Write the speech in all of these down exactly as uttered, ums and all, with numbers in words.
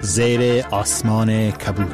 زیر آسمان کبود.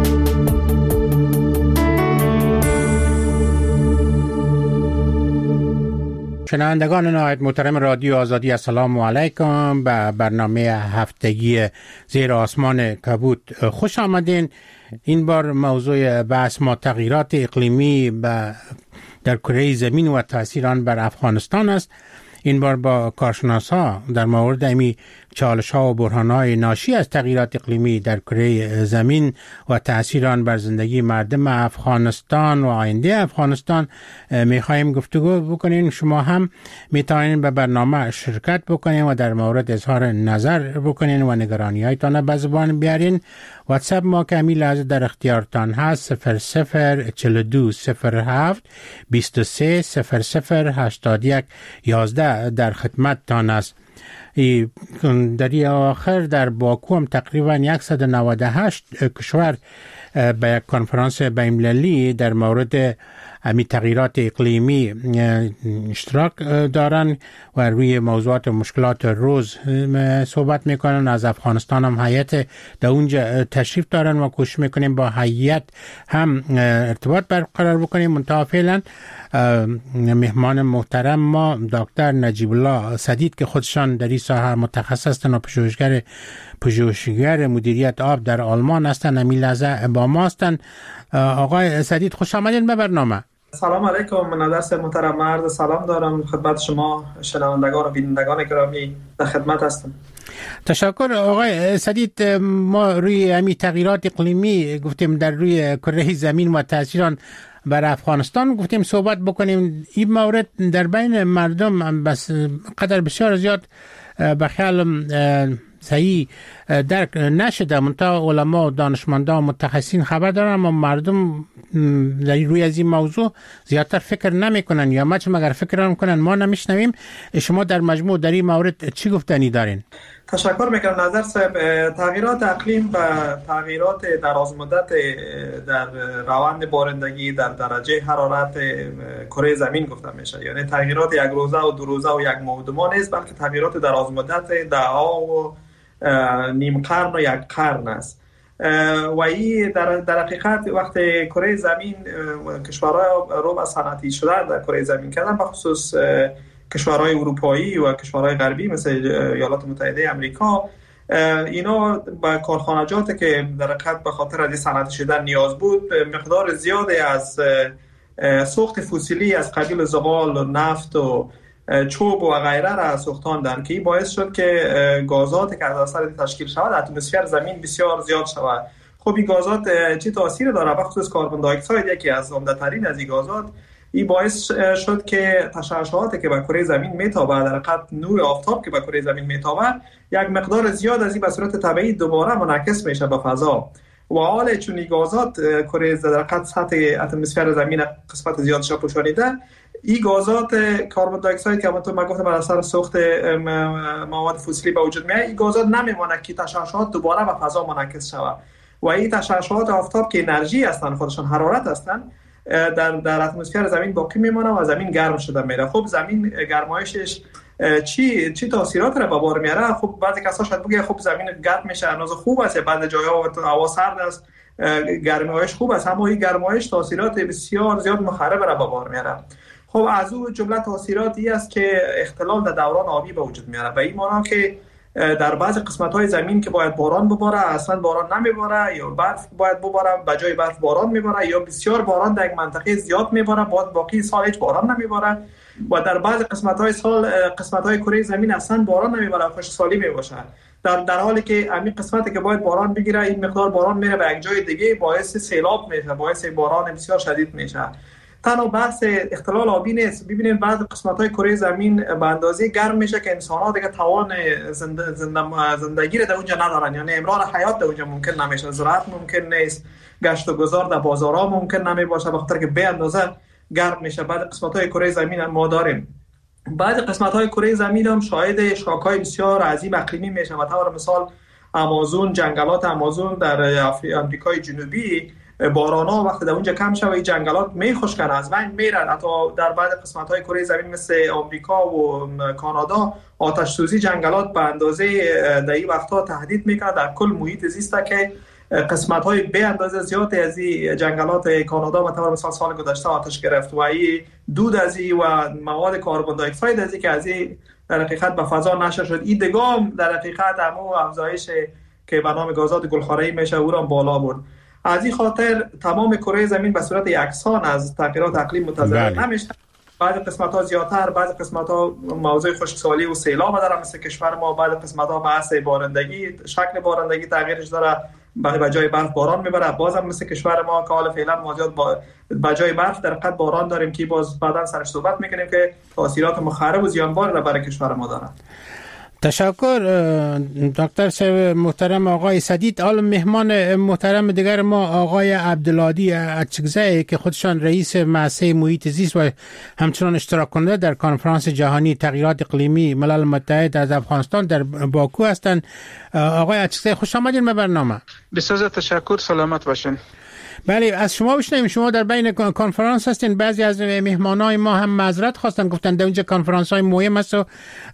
شنوندگان نهایت محترم رادیو آزادی، السلام علیکم. به برنامه هفتگی زیر آسمان کبود خوش آمدین. این بار موضوع بحث ما تغییرات اقلیمی در کره زمین و تأثیر آن بر افغانستان است. این بار با کارشناسا در مورد امی چالش‌ها و بحران‌های ناشی از تغییرات اقلیمی در کره زمین و تأثیر آن بر زندگی مردم افغانستان و آینده افغانستان می‌خوایم گفتگو بکنیم. شما هم می‌توانید به برنامه شرکت بکنید و در مورد اظهار نظر بکنید و نگرانی‌هایتان به زبان بیارین. واتساپ ما که همین لحظه در اختیارتان هست صفر صفر چهل و دو صفر هفت بیست و سه صفر صفر هشتاد و یک یازده در خدمت تان است. در این آخر در باکو هم تقریبا صد و نود و هشت کشور به یک کنفرانس بین‌المللی در مورد امی تغییرات اقلیمی اشتراک دارن و روی موضوعات و مشکلات روز صحبت میکنن. از افغانستان هم هیئت در اونجا تشریف دارن و کوشش میکنیم با هیئت هم ارتباط برقرار بکنیم. منتها فعلا مهمان محترم ما دکتر نجیب الله سدید که خودشان در این ساحه متخصص هستند و پژوهشگر پژوهشگر مدیریت آب در آلمان هستند، همین لحظه با ما هستند. آقای سدید خوش آمدین به برنامه. سلام علیکم. من درس محترم مرد سلام دارم خدمت شما شنوندگان و بینندگان گرامی در خدمت هستم. تشکر آقای سدید. ما روی همین تغییرات اقلیمی گفتیم در روی کره زمین و تأثیران بر افغانستان گفتیم صحبت بکنیم. این مورد در بین مردم بس قدر بسیار زیاد به خیال صحیح درک نشده. منتها علما و دانشمندان و متخصصین خبر دارن اما مردم در روی از این موضوع زیادتر فکر نمی کنن یا مچ مگر فکر کنن ما نمیشنویم. شما در مجموع در این مورد چی گفتنی دارین؟ تشکر میکنم نظر صاحب. تغییرات اقلیم و تغییرات درازمدت در روند بارندگی در درجه حرارت کره زمین گفته میشه، یعنی تغییرات یک روزه و دو روزه و یک ماه و دو ماه نیست، بلکه تغییرات درازمدت دهها و نیم قرن و یک قرن است. و این در, در حقیقت وقتی کره زمین کشورهای رو به صنعتی شده در کره زمین کردن، به خصوص کشورهای اروپایی و کشورهای غربی مثل ایالات متحده آمریکا، اینا با کارخانجاتی که در حقیقت به خاطر از صنعتی شدن نیاز بود مقدار زیادی از سوخت فسیلی از قبیل زغال و نفت و چوب و غیره را سوختاندن که این باعث شد که گازاتی که از اثر تشکیل شود اتمسفر زمین بسیار زیاد شود. خب این گازات چه تاثیر داره؟ به خصوص کربن دی اکساید یکی از عمده‌ترین از این گازات، این باعث شد که تشعشعاتی که به کره زمین میتابه، در حقیقت نور آفتاب که به کره زمین میتابه، یک مقدار زیاد از این به صورت طبیعی دوباره منعکس میشه به فضا و حال چون این گازات کره در حقیقت سطح اتمسفر زمین قسمت زیادش پوشانیده، این گازات کربن دی اکساید که همونطور من گفتم بر اثر سوخت مواد فسیلی به وجود میاد، این گازات نمیمونه که تشعشعات دوباره به فضا منعکس شود و این تشعشعات آفتاب که انرژی هستن، خودشان حرارت هستن، در در اتمسفر زمین باقی میمونه و زمین گرم شده میره. خب زمین گرمایشش چی چی تاثیرات را به بار میاره؟ خب بعضی کسا شاید بگه خب زمین گرم میشه اندازه خوب است، بعضی جاها هوا سرد است گرمایش خوب است، اما این گرمایش تاثیرات بسیار زیاد مخرب را به بار میاره. خب از اون جمله تاثیراتی است که اختلال در دوران آبی به وجود میاره، به این معنی که در بعض قسمت‌های زمین که باید باران بباره اصلا باران نمیباره، یا برف باید بباره به جای برف باران میباره، یا بسیار باران در یک منطقه زیاد میباره بعد باقی سال هیچ باران نمیباره، و در بعض قسمت‌های سال قسمت‌های کره زمین اصلا باران نمیباره، خشکسالی میباشه، در در حالی که همین قسمتی که باید باران بگیره این مقدار باران میره به یک جای دیگه، باعث سیلاب میشه، باعث باران بسیار شدید میشه. تنها بحث اختلال آبی نیست. ببینید بعض قسمت‌های کره زمین به اندازه گرم میشه که انسان‌ها دیگه توان زنده زنده زندگی را در اونجا ندارن، یعنی امرار حیات در اونجا ممکن نمیشه، زراعت ممکن نیست، گشت و گذار در بازارها ممکن نمیباشه به خاطر که به اندازه گرم میشه. بعد قسمت‌های کره زمین هم ما داریم. بعد قسمت‌های کره زمین هم شاهد شاک‌های بسیار عظیم اقلیمی میشه. به طور مثال آمازون، جنگلات آمازون در آمریکای جنوبی باران‌ها وقتی در اونجا کم شوه جنگلات میخشکن از بین میرن. حتی در بعض قسمت‌های کره زمین مثل آمریکا و کانادا آتش سوزی جنگلات به اندازه در این وقت‌ها تهدید میکنه در کل محیط زیست که قسمت‌های به اندازه زیادی از این جنگلات کانادا به طور مثال سال گذشته آتش گرفت و این دود از این و مواد کربن دی اکساید از این که از این در حقیقت به فضا نشر شد، این دگام در حقیقت همو افزایش که به نام گازات گلخانه‌ای میشه او را بالا برد. از این خاطر تمام کره زمین به صورت یکسان از تغییرات اقلیم متضرر نمیشه. بعضی قسمت‌ها زیادتر، بعضی قسمت‌ها موضوع خشکسالی و سیلاب داره مثل کشور ما، بعضی قسمت‌ها بحث بارندگی، شکل بارندگی تغییرش داره، به جای برف باران میبره. بازم مثل کشور ما که حالا فعلا ما زیاد با به جای برف در حقیقت باران داریم که باز بعداً سرش صحبت میکنیم که تاثیرات مخرب و زیانبار را برای کشور ما داره. تشکر دکتر صاحب محترم آقای سدید. حالا مهمان محترم دیگر ما آقای عبدالهادی اچکزی که خودشان رئیس مؤسسه محیط زیست و همچنان اشتراک کننده در کنفرانس جهانی تغییرات اقلیمی ملل متحد از افغانستان در باکو هستند. آقای اچکزی خوش آمدید به برنامه. بسیار تشکر، سلامت باشین. بله، از شما بشنویم. شما در بین کنفرانس هستین. بعضی از مهمانای ما هم معذرت خواستن، گفتن در اونجا کنفرانس های مهم است و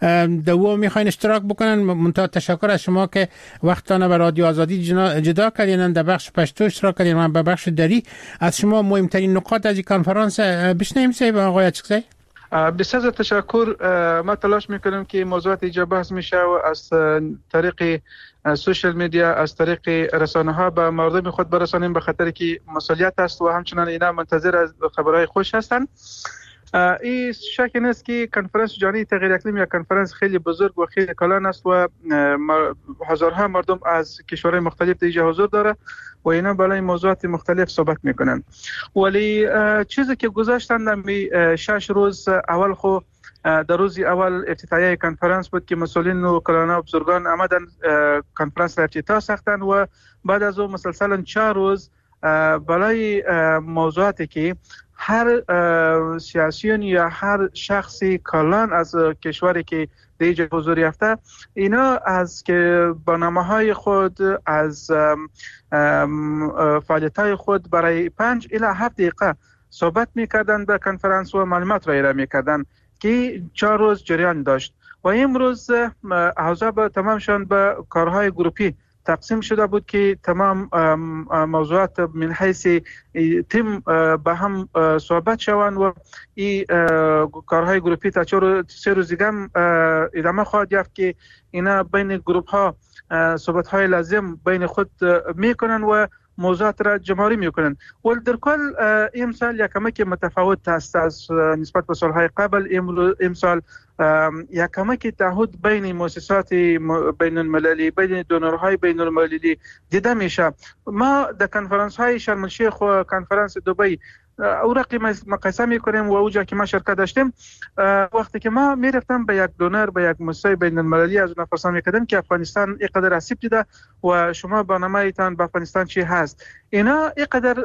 دو میخواین اشتراک بکنن. منتها تشکر از شما که وقتانه به رادیو آزادی جدا کردین، در بخش پشتو اشتراک کردین، من به بخش دری. از شما مهمترین نکات از این کنفرانس بشنویم سید آقای اچکزی. بسیار تشکر. ما تلاش میکنیم که موضوعات اینجا بحث میشه و از طریق سوشل میدیا، از طریق رسانه ها به مردم خود برسانیم، به خاطر که مسئولیت است و همچنان اینا منتظر از خبرهای خوش هستند. این شک نیست که کنفرانس جهانی تغییر اقلیم یک کنفرانس خیلی بزرگ و خیلی کلان است و هزارها مردم از کشورهای مختلف اینجا حضور داره و اینا بالای موضوعات مختلف صحبت میکنن. ولی چیزی که گذاشتن در شش روز اول خو در روز اول افتتاحیه کنفرانس بود که مسئولین و کلانا و بزرگان آمدن کنفرانس را افتتاح ساختن و بعد از اون مسلسلا چهار روز بالای موضوعاتی که هر سیاسیون یا هر شخصی کلان از کشوری که دیگه حضور یافته اینا از که برنامه‌های خود، از فعالیت‌های خود برای پنج الی هفت دقیقه صحبت می‌کردن به کنفرانس و معلومات را ارائه می‌کردن که چهار روز جریان داشت. و امروز احزاب تمامشان به کارهای گروپی تقسیم شده بود که تمام موضوعات من حیث تیم به هم صحبت شوند و این کارهای گروپی تا سه روز دیگه ادامه خواهد یافت که اینا بین گروپ ها صحبت های لازم بین خود میکنن و موضوعات را جمع‌آوری میکنن. ولی در کل امسال یک کمک متفاوت است از نسبت به سالهای قبل. امسال یک کمک تعهد بین مؤسسات بین المللی، بین دونورهای بین المللی دیده میشه. ما در کنفرانس های شرم الشیخ و کنفرانس دبی او رقم مقایسه میکنیم و اوجا که ما شرکت داشتیم، وقتی که ما میرفتم به یک دونر، به یک مؤسسه بین المللی از اون پرسان میکردم که افغانستان اینقدر آسیب دیده و شما برنامه ایتان به افغانستان چی هست. اینا اینقدر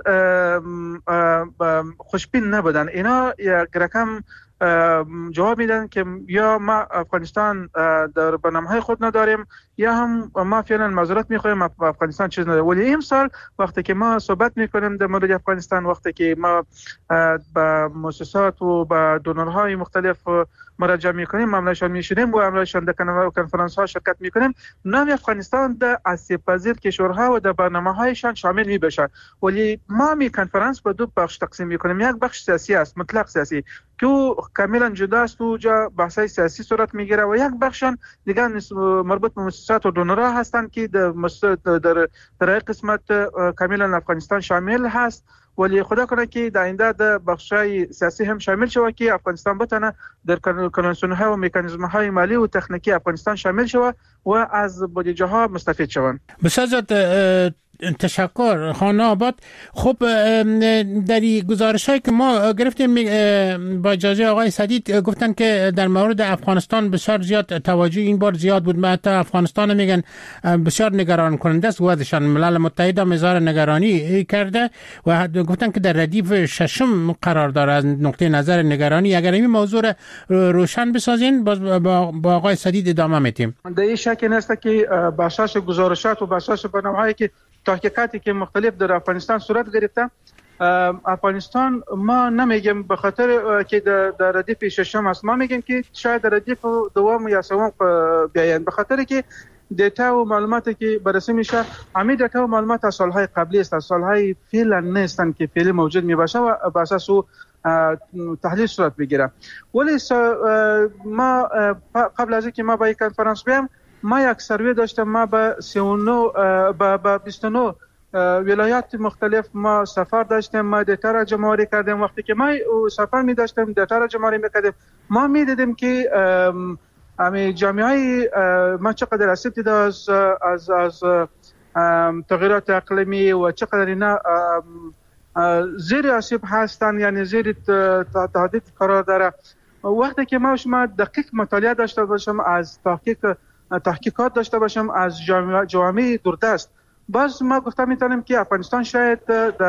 خوشبین نبودن. اینا یک رقم جواب میدن که یا ما افغانستان در برنامه‌های خود نداریم یا هم ما فعلا معذرت میخوایم افغانستان چیز نداره. ولی امسال وقتی که ما صحبت میکنیم در مورد افغانستان، وقتی که ما با مؤسسات و با دونورهای مختلف مراجعه میکنیم، معاملهشان میشینیم و معاملهشان در کنفرانس ها شرکت میکنیم، نام افغانستان در آسیب پذیر کشورها و در برنامه‌هایشان شامل میبشه. ولی ما می کنفرانس به دو بخش تقسیم میکنیم. یک بخش سیاسی است، مطلق سیاسی، که کاملا جدا است و جا بحث‌های سیاسی صورت میگیره، و یک بخشان دیگه مربوط به مؤسسات و دونورها هستند که در در در قسمت کاملا افغانستان شامل هست. ولی خدا کنه که در آینده در بخشای سیاسی هم شامل شود که افغانستان بتونه در کنوانسیون‌ها و مکانیزم‌های مالی و تکنیکی افغانستان شامل شود و از بودجه‌ها مستفید شوند. بسیار تشکر خانه آباد. خب در این گزارش هایی که ما گرفتیم با اجازه آقای سدید گفتن که در مورد افغانستان بسیار زیاد توجه این بار زیاد بود. حتی افغانستان میگن بسیار نگران کننده است وضعشان. ملل متحد هم اظهار نگرانی کرده و گفتن که در ردیف ششم قرار داره از نقطه نظر نگرانی. اگر این موضوع روشن بسازین باز با آقای سدید ادامه میدیم. در این شک نیست که بخشش گزارشات و بخشش برنامه‌هایی که تحقیقاتی که مختلف در افغانستان صورت گرفته، افغانستان ما نمیگیم به خاطر که در ردیف ششم است، ما میگیم که شاید در ردیف دوم یا سوم بیاین، به خاطر که دیتا و معلوماتی که بررسی میشه همین دیتا و معلومات از سالهای قبلی است، از سالهای فعلا نیستن که فعلی موجود میباشه و بر اساس او تحلیل صورت بگیره. ولی ما قبل از اینکه ما با یک کنفرانس بیام، ما یک سروی داشتم، ما به سی و نه به بیست و نه ولایات مختلف ما سفر داشتیم، ما دیتا را جمع‌آوری کردیم. وقتی که ما سفر می داشتیم دیتا را جمع‌آوری می‌کردیم، ما می‌دیدیم که امی جامعه ما چقدر اسیب دیده از از از تغییرات اقلیمی و چقدر اینا زیر اسیب هستن، یعنی زیر تهدید قرار داره. وقتی که ما شما دقیق مطالعه داشته باشم، از تحقیق تحقیقات داشته باشم از جامعه جامعه دوردست، باز ما گفته میتونیم که افغانستان شاید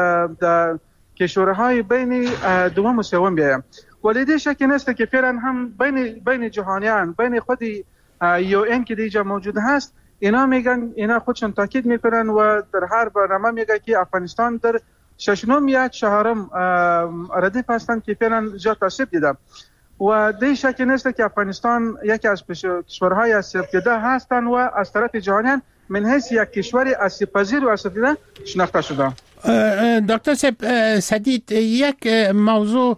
در کشورهای بین دوم و سوم بیایم. ولی دیگه شکی نیست که فعلا هم بین بین جهانیان، بین خود یو این که دیگه موجود هست، اینا میگن، اینا خودشون تاکید میکنن و در هر برنامه میگه که افغانستان در ششم یا چهارم ردیف هستن که فعلا جا تاثیر دیدم. و دیگه شکی نیست که افغانستان یکی از کشورهای آسیب دیده هستن و از طرف جهانیان من حیث یک کشور آسیب پذیر و آسیب دیده شناخته شده. دکتر سدید، یک موضوع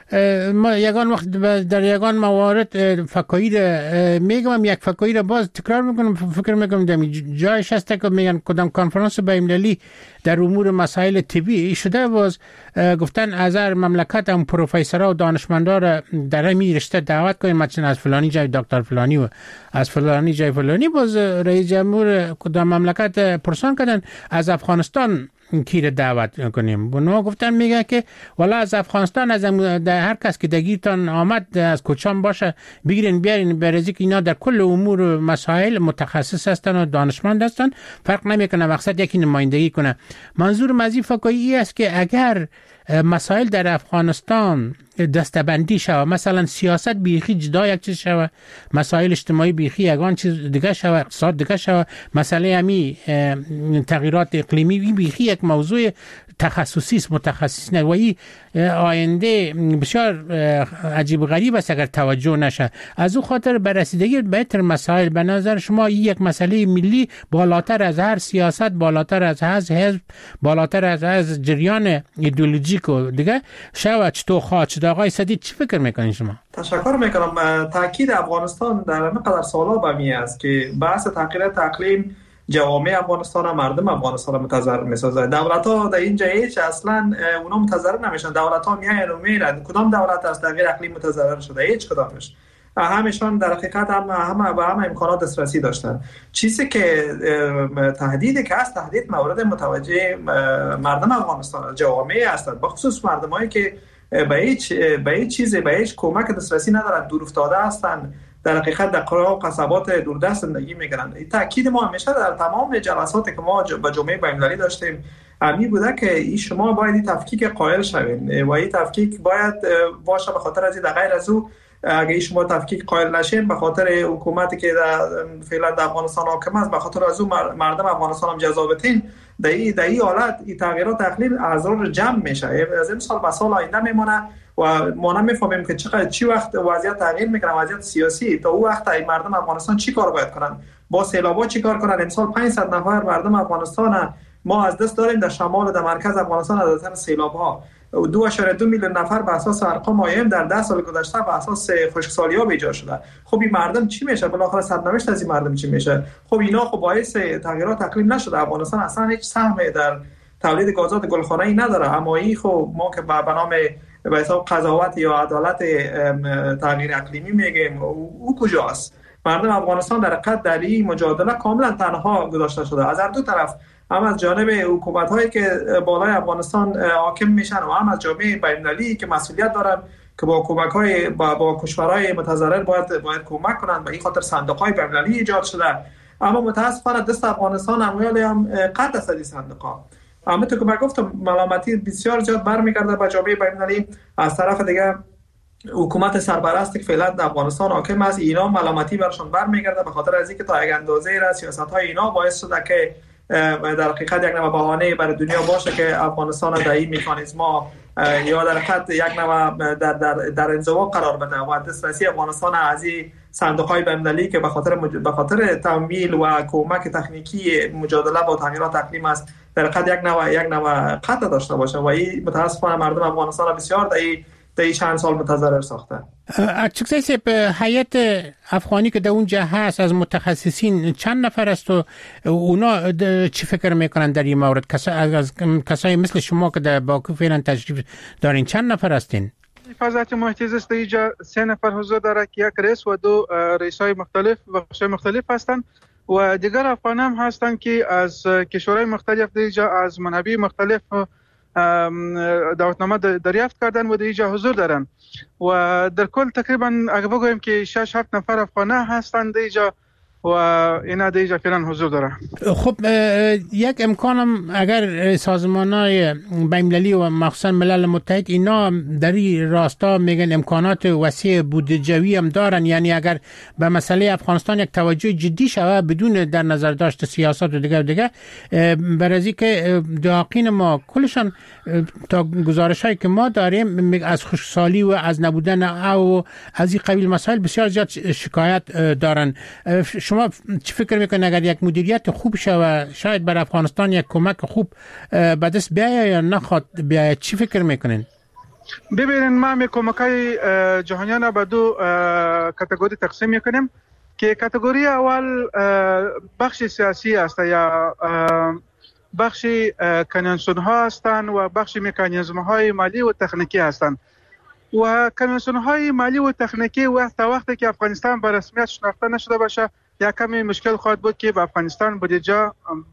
ما یگان وقت در یگان موارد فکایر میگم، یک فکایر باز تکرار میکنم، فکر میکنم دمی جایش هست که میگن کدام کنفرانس بین‌المللی در امور مسائل طبی شده، باز گفتن از هر مملکت هم پروفسورها و دانشمندا را در همین رشته دعوت کنیم، مثلا از فلانی جای دکتر فلانی و از فلانی جای فلانی. باز رئیس جمهور کدام مملکت پرسان کردن از افغانستان کی دعوت کنیم، بنا گفتن میگه که والا از افغانستان، از هر کس که دگیرتان آمد از کوچان باشه بگیرین بیارین، برای که اینا در کل امور مسائل متخصص هستن و دانشمند هستن، فرق نمیکنه مقصد یکی نمایندگی کنه. منظور مزی فکایی است که اگر مسائل در افغانستان دستبندی شود، مثلا سیاست بیخی جدا یک چیز شود، مسائل اجتماعی بیخی یگان چیز دیگه شود، اقتصاد دیگه شود، مسئله همی تغییرات اقلیمی بیخی یک موضوع تخصصی است، متخصص نه، و این آینده بسیار عجیب غریب است اگر توجه نشه. از او خاطر بررسیدگی بهتر مسائل به نظر شما یک مسئله ملی بالاتر از هر سیاست، بالاتر از هر حزب، بالاتر از هر جریان ایدئولوژیک و دیگه شود. چطور خواهد شد؟ آقای سدید چی فکر میکنین شما؟ تشکر میکنم. تاکید افغانستان در مقدار سالا به می است که بحث تغییرات اقلیم جوامع افغانستان و مردم افغانستان متضرر میسازه. دولت ها در اینجا هیچ اصلا اونا متضرر نمیشن، دولت ها میان و میرن. کدام دولت از تغییر اقلیم متضرر شده؟ هیچ کدامش. همشان در حقیقت هم همه به همه امکانات دسترسی داشتن. چیزی که تهدیدی که است، تهدید مورد متوجه مردم افغانستان، جوامع هستند، بخصوص مردمایی که به هیچ به هیچ چیزی، به هیچ کمک دسترسی ندارن، دور افتاده هستند، در حقیقت در قرى و قصبات دوردست زندگی میکنن. تاکید ما همیشه در تمام جلساتی که ما با جامعه بین‌المللی داشتیم همین بوده که این شما باید این تفکیک قائل شوین و این تفکیک باید باشه. به خاطر از این غیر از او اگه شما تفکیک قائل نشین، به خاطر حکومتی که فعلا در افغانستان حاکم است، به خاطر از او مردم افغانستان هم جذابتین، در این در این حالت این تغییرات اقلیم اضرار جمع میشه، از این سال به سال آینده میمونه و ما نمیفهمیم که چقدر چی وقت وضعیت تغییر میکنه، وضعیت سیاسی. تا اون وقت این مردم افغانستان چی کار باید کنن؟ با سیلابا چی کار کنن؟ امسال پانصد نفر مردم افغانستان ما از دست داریم در شمال و در مرکز افغانستان از اثر سیلاب‌ها. دو اشاره دو میلیون نفر به اساس ارقام آیم در ده سال گذشته به اساس خشکسالی‌ها ایجاد شده. خب این مردم چی میشه؟ بالاخره سرنوشت از این مردم چی میشه؟ خب اینا خب باعث تغییرات اقلیم نشده. افغانستان اصلا هیچ سهمی در تولید گازات گلخانه‌ای نداره، اما این خب ما که به نام به حساب قضاوت یا عدالت تغییر اقلیمی میگیم، او کجاست؟ مردم افغانستان در حقیقت در این مجادله کاملا تنها گذاشته شده، از هر دو طرف، هم از جانب حکومت‌هایی که بالای افغانستان حاکم میشن و هم از جامعه بین‌المللی که مسئولیت دارن که با کمک‌های با, با کشورهای متضرر باید باید کمک کنن. به این خاطر صندوق‌های بین‌المللی ایجاد شده، اما متأسفانه دست افغانستان اموال هم قطع است از صندوق‌ها. اما تو که من گفتم ملامتی بسیار زیاد برمیگرده به جامعه بین‌المللی. از طرف دیگه حکومت سرپرستی که فعلا در افغانستان حاکم است، اینا ملامتی برشون برمیگرده به خاطر از اینکه تا یک اندازه را سیاست‌های اینا باعث شده که در حقیقت یک نوع بهانه برای دنیا باشه که افغانستان در این مکانیزما یا در حقیقت یک نوع در در در انزوا قرار بده و دسترسی افغانستان از این صندوق‌های بین‌المللی که به خاطر مج... به خاطر تمویل و کمک تکنیکی مجادله با تغییرات اقلیم است در حقیقت یک نوع یک نوع قطع داشته باشه و این متاسفانه مردم افغانستان بسیار در این در این چند سال متضرر ساخته. چکسای سپ هیئت افغانی که در اونجا هست از متخصصین چند نفر است و اونا چی فکر میکنن در این مورد؟ کسا از کسایی مثل شما که در باکو فعلا تشریف دارین چند نفر هستین؟ حفاظت محیط زیست اینجا سه نفر حضور داره که یک رئیس و دو رئیسای مختلف و بخشای مختلف هستند و دیگر افغان هم هستند که از کشورهای مختلف اینجا از منابع مختلف دعوتنامه دریافت کردن و در اینجا حضور دارن و در کل تقریبا اگه بگویم که شش هفت نفر افغانه هستند اینجا و اینا در اینجا فعلا حضور داره. خب یک امکانم اگر سازمان‌های بین‌المللی و مخصوصا ملل متحد اینا در این راستا میگن امکانات وسیع بودجویی هم دارن، یعنی اگر به مسئله افغانستان یک توجه جدی شود بدون در نظر داشت سیاست و دیگه و دیگه برای که داقین ما کلشان تا گزارش‌هایی که ما داریم از خشکسالی و از نبودن او از این قبیل مسائل بسیار زیاد شکایت دارن. شما چی فکر میکنید اگر یک مدیریت خوب شود شاید بر افغانستان یک کمک خوب به دست بیاید یا نخواد بیاید؟ چی فکر میکنین؟ ببینید ما می کمکای جهانیان به دو کاتگوری تقسیم میکنیم که کاتگوری اول بخش سیاسی است یا بخش کنوانسیون ها هستند و بخش مکانیزم های مالی و تکنیکی هستند و کنوانسیون های مالی و تکنیکی وقت وقتی که افغانستان به رسمیت شناخته نشده باشه یا کمی مشکل خواهد بود که به افغانستان بودجه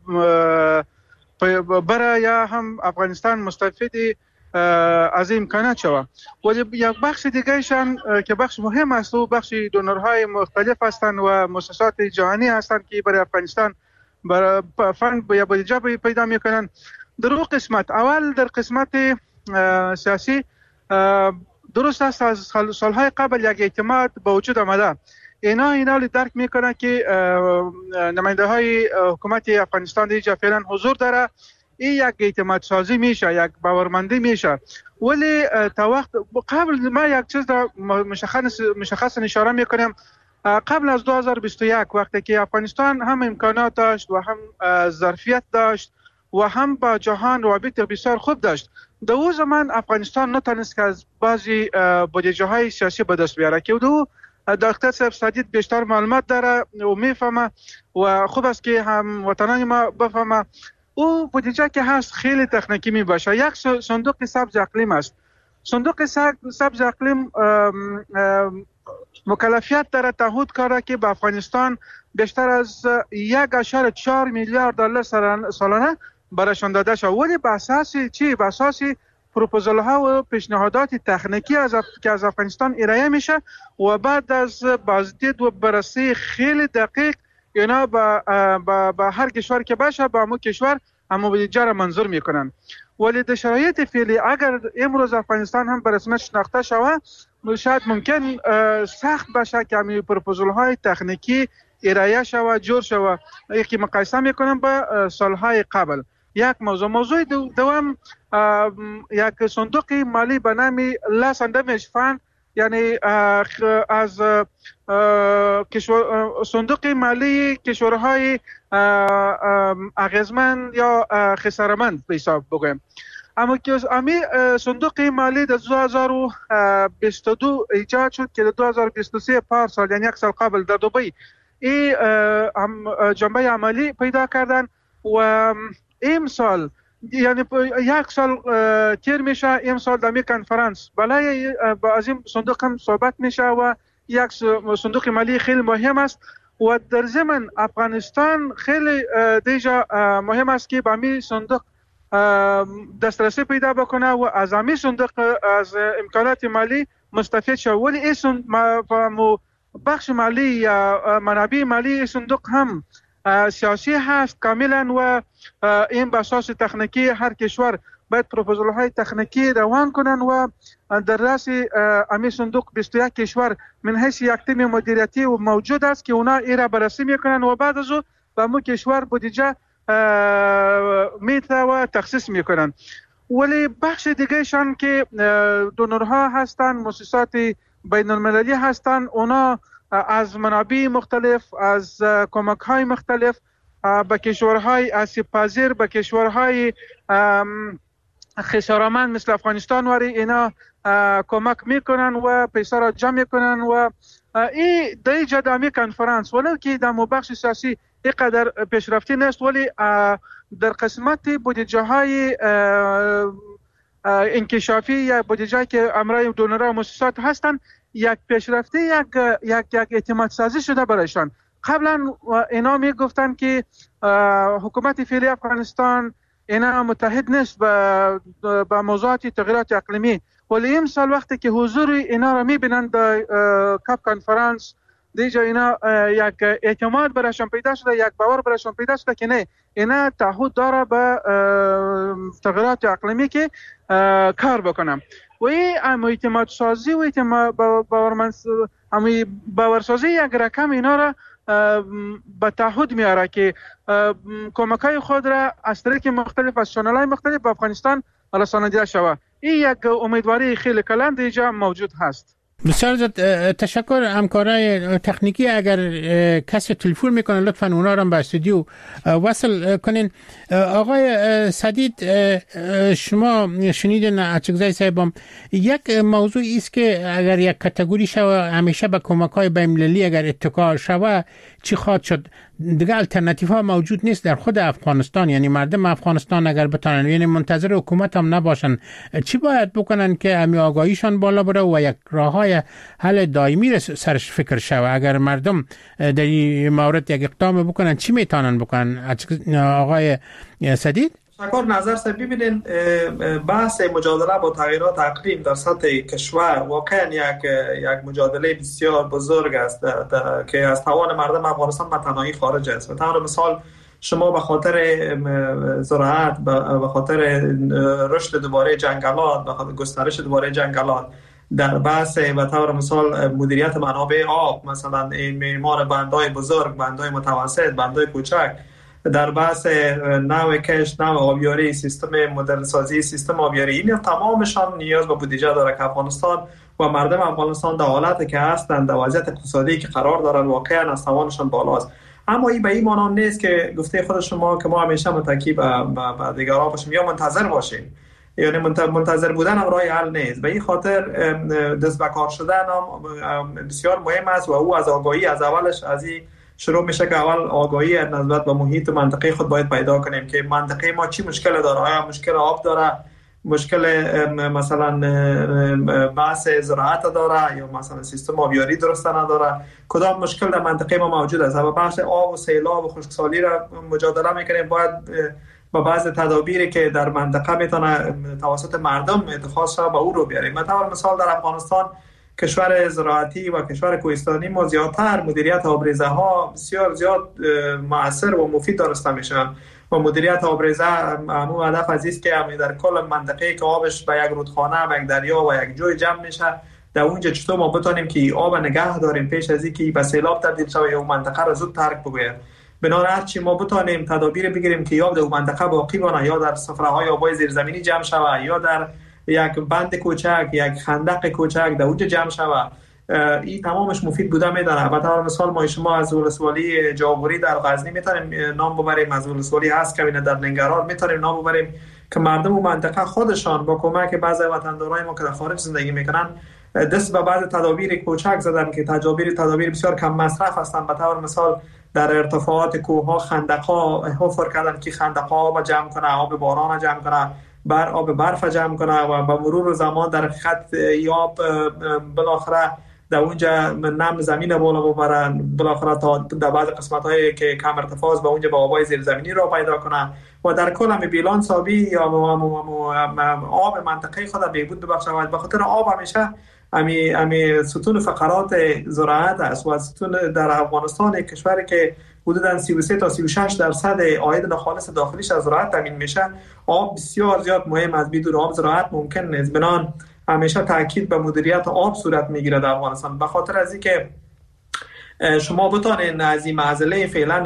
برای یا هم افغانستان مستفید از این امکانات شود. ولی یک بخش دیگهشان که بخش مهم است و بخش دونرهای مختلف هستند و مؤسسات جهانی هستند که برای افغانستان برای فند یا بودجه پیدا میکنند. در اون قسمت اول در قسمت سیاسی درست است از سالهای قبل یک اعتماد به وجود آمده. اینا اینا رو درک میکنن که نماینده های حکومت افغانستان اینجا فعلا حضور داره، این یک اعتماد سازی میشه، یک باورمندی میشه. ولی تا وقت قبل ما یک چیز را مشخص مشخص اشاره میکنم، قبل از دو هزار و بیست و یک وقتی که افغانستان هم امکانات داشت و هم ظرفیت داشت و هم با جهان روابط بسیار خوب داشت، در اون زمان افغانستان نتونست که از بعضی بودجه های سیاسی به دست بیاره که دو دکتر صاحب سعید بیشتر معلومات داره و میفهمه و خوب است که هم وطنان ما بفهمه. او بودجه که هست خیلی تکنیکی می باشه. یک صندوق سبز اقلیم است. صندوق سبز اقلیم مکلفیت داره تعهد کاره که به افغانستان بیشتر از یک اشاره چهار میلیارد دلار سالانه برایشان داده شد. ولی به اساس چی؟ به اساس پروپوزال ها و پیشنهادات تکنیکی از اف... که از افغانستان ارائه میشه و بعد از بازدید و بررسی خیلی دقیق اینا با با, با هر کشور که باشه با همون کشور همون بودجه را منظور میکنن. ولی در شرایط فعلی اگر امروز افغانستان هم به رسمیت شناخته شود شاید ممکن سخت باشه که همین پروپوزال های تکنیکی ارائه شود جور شود. یکی مقایسه میکنم با سالهای قبل. یک موضوع موضوع دوم یک صندوق مالی به نام لاس اندمیج فند، یعنی از صندوق مالی کشورهای اغیزمند یا خسارمند به حساب بگویم. اما که امی صندوق مالی در دو هزار و بیست و دو ایجاد شد که در دو هزار و بیست و سه پارسال یعنی یک سال قبل در دبی این جنبه عملی پیدا کردن و امسال یعنی یک سال تیر میشه، امسال در می کنفرانس بالای با از این صندوق هم صحبت میشه و یک صندوق مالی خیلی مهم است و در ضمن افغانستان خیلی دیجا مهم است که با می صندوق دسترسی پیدا بکنه و از می صندوق از امکانات مالی مستفید شود. ولی این بخش مالی یا منابع مالی صندوق هم سیاسی هست کاملا و این به اساس تکنیکی هر کشور باید پروپوزال های تکنیکی روان کنن و در راس امی صندوق بیست و یک کشور من حیث یک تیم مدیریتی و موجود است که اونا ایرا بررسی میکنن و بعد از او به مو کشور بودجه میتره و تخصیص میکنن. ولی بخش دیگه شان که دونورها هستن، مؤسسات بین المللی هستن، اونا از منابع مختلف، از کمک های مختلف به کشورهای آسیب پذیر، به کشورهای خسارمند مثل افغانستان وری اینا کمک میکنن و پیسا را جمع میکنن و این در جدامی کنفرانس ولو که در بخش سیاسی اینقدر پیشرفتی نیست، ولی در قسمت بودجه های انکشافی یا بودجه که امرای دونورها و مؤسسات هستن یک پیشرفتی، یک یک یک اعتماد سازی شده برایشان. قبلا اینا میگفتن که حکومت فعلی افغانستان اینا متحد نیست با با موضوعات تغییرات اقلیمی، ولی امسال وقتی که حضور اینا را میبینن در کاپ کنفرانس دیجا اینا یک اعتماد برایشان پیدا شده، یک باور برایشان پیدا شده که نه اینا تعهد داره به تغییرات اقلیمی که کار بکنم و این اعتماد سازی و اعتماد باورمند امی باورسازی یک رقم اینا را به تعهد میاره که کمکای خود را از طریق مختلف از چنل‌های مختلف به افغانستان رسانیده شود. این یک امیدواری خیلی کلان دیجا موجود هست. بسیار زیاد تشکر. همکارای تکنیکی اگر کسی تلفن میکنه لطفا اونا رو به استودیو وصل کنین. آقای سدید، شما شنیدین اچکزای صاحبم، یک موضوع است که اگر یک کاتگوری شوه همیشه به کمک‌های بین‌المللی اگر اتکا شوه چی خواهد شد؟ دیگه الटरनेटिव ها موجود نیست در خود افغانستان. یعنی مردم افغانستان اگر بتونن یعنی منتظر حکومت هم نباشن، چی باید بکنن که امی آگاهیشان بالا بره و یک راههای حل دائمی سرش فکر شوه؟ اگر مردم در این مورد یک اقدام بکنن چی میتونن بکنن؟ آقای سدید؟ شکر نظر سه ببینین، بحث مجادله با تغییرات اقلیم در سطح کشور واقعا یک یک مجادله بسیار بزرگ است که از توان مردم افغانستان به تنهایی خارج است. به طور مثال شما به خاطر زراعت، به خاطر رشد دوباره جنگلات، به خاطر گسترش دوباره جنگلات، در بحث به طور مثال مدیریت منابع آب، مثلا معمار بندهای بزرگ، بندهای متوسط، بندهای کوچک، در بحث نوع کشت، نوع آبیاری، سیستم مدرن سازی سیستم آبیاری، این تمامشان نیاز به بودجه داره که افغانستان و مردم افغانستان در حالتی که هستند، در وضعیت اقتصادی که قرار دارن، واقعا از توانشان بالاست. اما این به این معنی نیست که گفته خود شما که ما همیشه متکی به دیگران باشیم یا منتظر باشیم. یعنی منتظر بودن هم راه حل نیست. به این خاطر دست به کار شدن هم بسیار مهم است و او از آگاهی از اولش از این شروع میشه که اول آگاهی نسبت به محیط منطقه خود باید پیدا کنیم که منطقه ما چی مشکل داره. آیا مشکل آب داره، مشکل مثلا بحث زراعت داره، یا مثلا سیستم آبیاری درست نداره، کدام مشکل در منطقه ما موجود است. و بحث آب و سیلاب و خشکسالی را مجادله میکنیم، باید با بعض تدابیری که در منطقه میتونه توسط مردم اتخاذ شود به او رو بیاریم. مثلا مثال در افغانستان کشور زراعتی و کشور کوهستانی ما زیادتر مدیریت آبریزه ها بسیار زیاد مؤثر و مفید دانسته میشن و مدیریت آبریزه همون هدف از است که همین در کل منطقه که آبش به یک رودخانه، به یک دریا و یک جوی جمع میشه، در اونجا چطور ما بتونیم که آب نگه داریم پیش از اینکه به سیلاب تبدیل شه یا اون منطقه را زود ترک بگوید. بنابراین هر چی ما بتونیم تدابیر بگیریم که آب در اون منطقه باقی مانه، یا در صفره‌های آبای زیرزمینی جمع شود، یا در یک بند کوچک، یک خندق کوچک در اونجا جمع شود، این تمامش مفید بوده میدانه. به طور مثال ما شما از ولسوالی جاغوری در غزنی میتونیم نام ببریم، از ولسوالی هست که در ننگرهار میتونیم نام ببریم که مردم و منطقه خودشان با کمک بعضی وطندارای ما که در خارج زندگی میکنن دست به بعض تدابیر کوچک زدن که تدابیر تدابیر بسیار کم مصرف هستند. به طور مثال در ارتفاعات کوه‌ها خندق‌ها حفر کردن که خندق‌ها آب جمع کنه، آب باران جمع کنه، بر آب برف جمع کنه و با مرور زمان در خط یاب بالاخره در اونجا نم زمین بالا ببرن، بالاخره تا در بعض قسمت‌هایی که کم ارتفاع است با اونجا با آبای زیرزمینی را پیدا کنه و در کل هم بیلان سابی یا آب منطقه خود بهبود ببخشه. به خاطر آب همیشه امی امی ستون فقرات زراعت است و ستون در افغانستان کشوری که حدوداً سی و سه تا سی و شش درصد عاید ناخالص داخلیش از زراعت تامین میشه. آب بسیار زیاد مهم است، بدون آب زراعت ممکن نیست. بنابراین همیشه تاکید به مدیریت آب صورت میگیره در افغانستان. به خاطر از اینکه شما بتانین از این معضله فعلا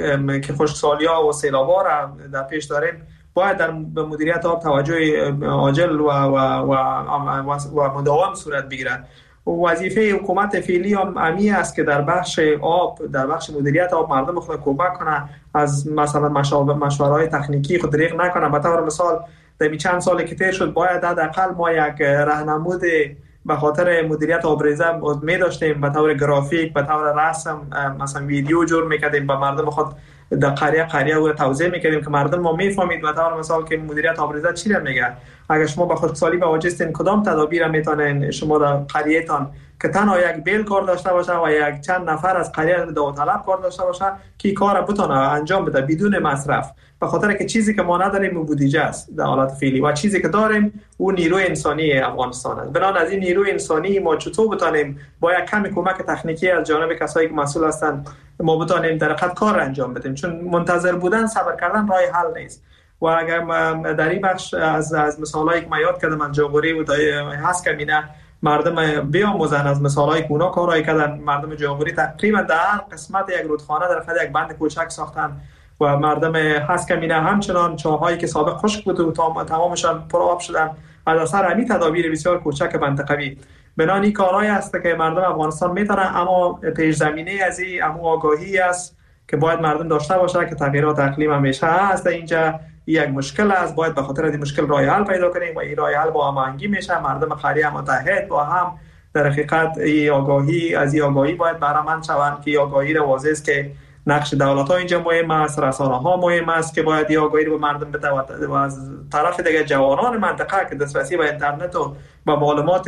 که خشکسالی‌ها و سیلاب‌ها را در پیش داریم، باید در مدیریت آب توجه عاجل و و و, و, و مداوم صورت بگیرد. وظیفه حکومت فعلی هم امی است که در بخش آب، در بخش مدیریت آب مردم خود کمک کنه، از مثلا مشوره‌های تکنیکی خود دریغ نکنه. به طور مثال در چند سالی که طی شد باید حداقل ما یک راهنمود به خاطر مدیریت آبریزه می داشتیم، به طور گرافیک، به طور رسم، مثلا ویدیو جور میکردیم، به مردم خود در قریه قریه و توضیح میکردیم که مردم ما میفهمید به طور مثال که مدیریت آبریزه چی را میگه. اگر شما به خشکسالی مواجه هستین کدام تدابیر میتونین شما در قریه‌تان که تنها یک بیل کار داشته باشه و یک چند نفر از قریه داوطلب کار داشته باشه که کار بتونه انجام بده بدون مصرف، به خاطر که چیزی که ما نداریم بودجه است در حالت فعلی و چیزی که داریم اون نیروی انسانی افغانستان است. بنابراین از این نیروی انسانی ما چطور بتونیم با یک کمی کمک تکنیکی از جانب کسایی که مسئول هستند ما بتونیم در حقیقت کار انجام بدیم، چون منتظر بودن، صبر کردن راه حل نیست. و اگر در این بخش از از مثالایی که من یاد کردم از جاغوری و هست که مینا مردم بیاموزن از مثالایی که اونا کارایی کردن، مردم جاغوری تقریبا در هر قسمت یک رودخانه در خود یک بند کوچک ساختن و مردم هست که مینا همچنان چاهایی که سابق خشک بود و تمامشان پر آب شدن از اثر همین تدابیر بسیار کوچک منطقوی. بنابراین این کارهایی است که مردم افغانستان میتونن، اما پیش زمینه از این اما آگاهی است که باید مردم داشته باشه که تغییرات اقلیم همیشه هست. اینجا یک مشکل است، باید به خاطر این مشکل راه حل پیدا کنیم و این راه حل با هماهنگی میشه. مردم قریه متحد با هم در حقیقت این آگاهی از این آگاهی باید بهره‌مند شوند که آگاهی را واضح است که نقش دولت‌ها اینجا مهم است، رسانه‌ها مهم است که باید این آگاهی رو به مردم بده و از طرف دیگه جوانان منطقه که دسترسی به اینترنت و با معلومات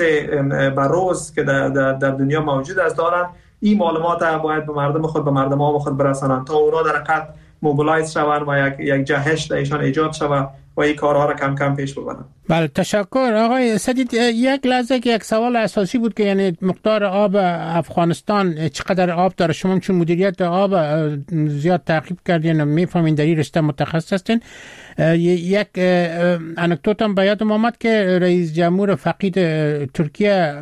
بروز که در, در, در دنیا موجود است دارن، این معلومات باید به مردم خود به مردم ها خود برسانند تا اونا در حقیقت موبیلایز شوند و یک یک جهش درشان ایجاد شود و این کارها را کم کم پیش ببرند. بله، تشکر آقای سدید. یک لحظه که یک سوال اساسی بود که یعنی مقدار آب افغانستان چقدر آب داره، شما چون مدیریت آب زیاد تعقیب کردین میفهمین در این رشته متخصص هستین. یک انکدوت هم به یادم آمد که رئیس جمهور فقید ترکیه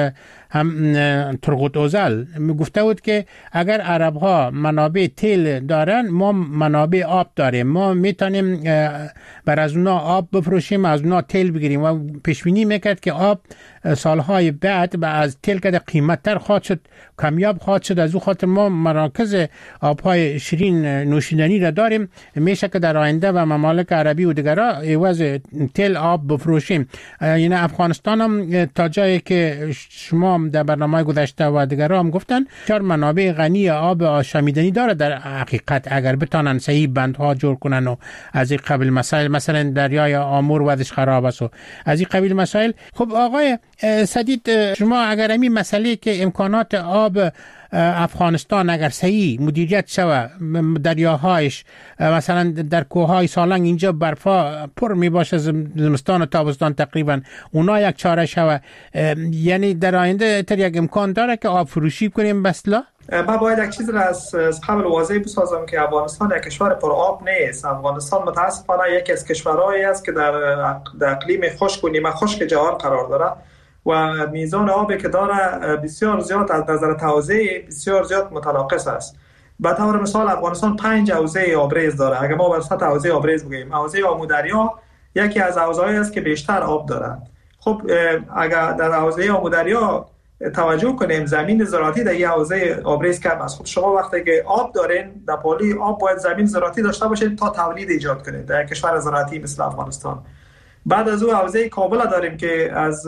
هم ترغوت اوزل گفته بود که اگر عرب ها منابع تیل دارن ما منابع آب داریم، ما میتونیم بر از اونا آب بفروشیم، از اونا تیل بگیریم و پیش بینی میکرد که آب سالهای بعد با از تیل که قیمت تر خواهد شد، کمیاب خواهد شد. از او خاطر ما مراکز آبهای شیرین نوشیدنی را داریم، میشه که در آینده و ممالک عربی و دیگرها عوض تیل آب بفروشیم. یعنی افغانستان هم تا جایی که شما در برنامه گذشته و دیگرها هم گفتن چهار منابع غنی آب آشامیدنی داره در حقیقت، اگر بتانن صحیح بندها جور کنن و از این قبیل مسائل، مثلا دریای آمور وضعش خراب است و از این قبیل مسائل. خب آقای سدید، شما اگر همین مسئله که امکانات آب افغانستان اگر صحیح مدیریت شود، دریاهایش مثلا در کوههای سالنگ اینجا برفا پر می باشه زمستان و تابستان تقریبا، اونا یک چاره شود، یعنی در آینده تر یک امکان داره که آب فروشی کنیم بسلا؟ من باید یک چیز را از قبل واضح بسازم که افغانستان یک کشور پر آب نیست. افغانستان متاسفانه یکی از کشورهایی است که در در اقلیم خشک و نیمه خشک جهان قرار داره و میزان آبی که داره بسیار زیاد از نظر توزیع بسیار زیاد متناقص است. به طور مثال افغانستان پنج حوزه آبریز داره. اگر ما بر سطح حوزه آبریز بگیم، حوزه آمودریا یکی از حوزه‌هایی است که بیشتر آب داره. خب اگر در حوزه آمودریا توجه کنیم، زمین زراعتی در این حوزه آبریز کم است. خب شما وقتی که آب دارین در پالی آب باید زمین زراعتی داشته باشید تا تولید ایجاد کنید در کشور زراعتی مثل افغانستان. بعد از او حوزه کابل داریم که از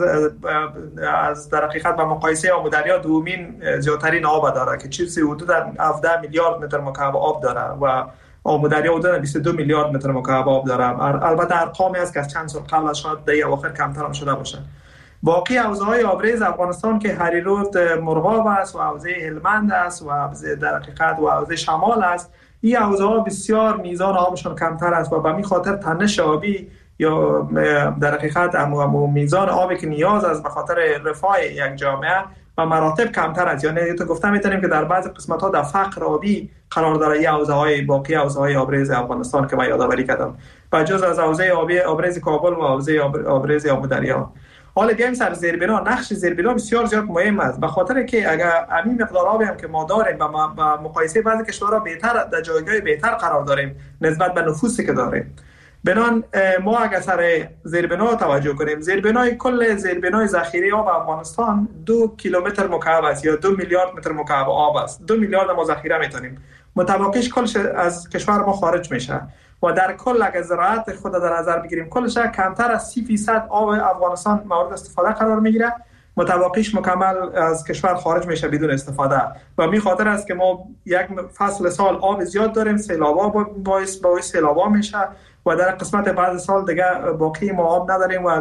از در حقیقت با مقایسه آمودریا دومین زیادترین آب داره که چیزی حدود هفده میلیارد متر مکعب آب داره و آمودریا حدود بیست و دو میلیارد متر مکعب آب داره. البته ارقامی است که از چند سال قبل شاید در اواخر کمتر هم شده باشه. باقی حوزه‌های آبریز افغانستان که هریرود مرغاب است و حوزه هلمند است و حوزه در حقیقت و حوزه شمال است، این حوزه‌ها بسیار میزان آبشون کمتر است و به همین خاطر تنش آبی یا در حقیقت امو میزان آبی که نیاز است به خاطر رفاه یک جامعه و مراتب کمتر است. یعنی تو گفتم میتونیم که در بعض قسمت‌ها در فقر آبی قرار داره این حوزه‌های باقی حوزه‌های آبریز افغانستان که من یادآوری کردم، با جز از حوزه آبی آبریز کابل و حوزه آبریز آمودریا. حالا بیایم سر زیربنا. نقش زیربنا بسیار زیاد مهم است، به خاطر که اگر همین مقدار آبی هم که ما داریم با مقایسه بعضی کشورها بهتر در جایگاه بهتر قرار داریم نسبت به نفوسی که داریم. بنان ما اگر سر زیربنا توجه کنیم، زیربنای کل زیربنای ذخیره آب افغانستان دو کیلومتر مکعب است یا دو میلیارد متر مکعب آب است. دو میلیارد ما ذخیره میتونیم، متوقعش کلش از کشور ما خارج میشه و در کل اگر زراعت خود در نظر بگیریم کلش کمتر از سی فیصد آب افغانستان مورد استفاده قرار میگیره، متوقعش مکمل از کشور خارج میشه بدون استفاده. و می خاطر است که ما یک فصل سال آب زیاد داریم، سیلابا باعث باعث سیلابا میشه و در قسمت بعد سال دیگه باقی ما آب نداریم و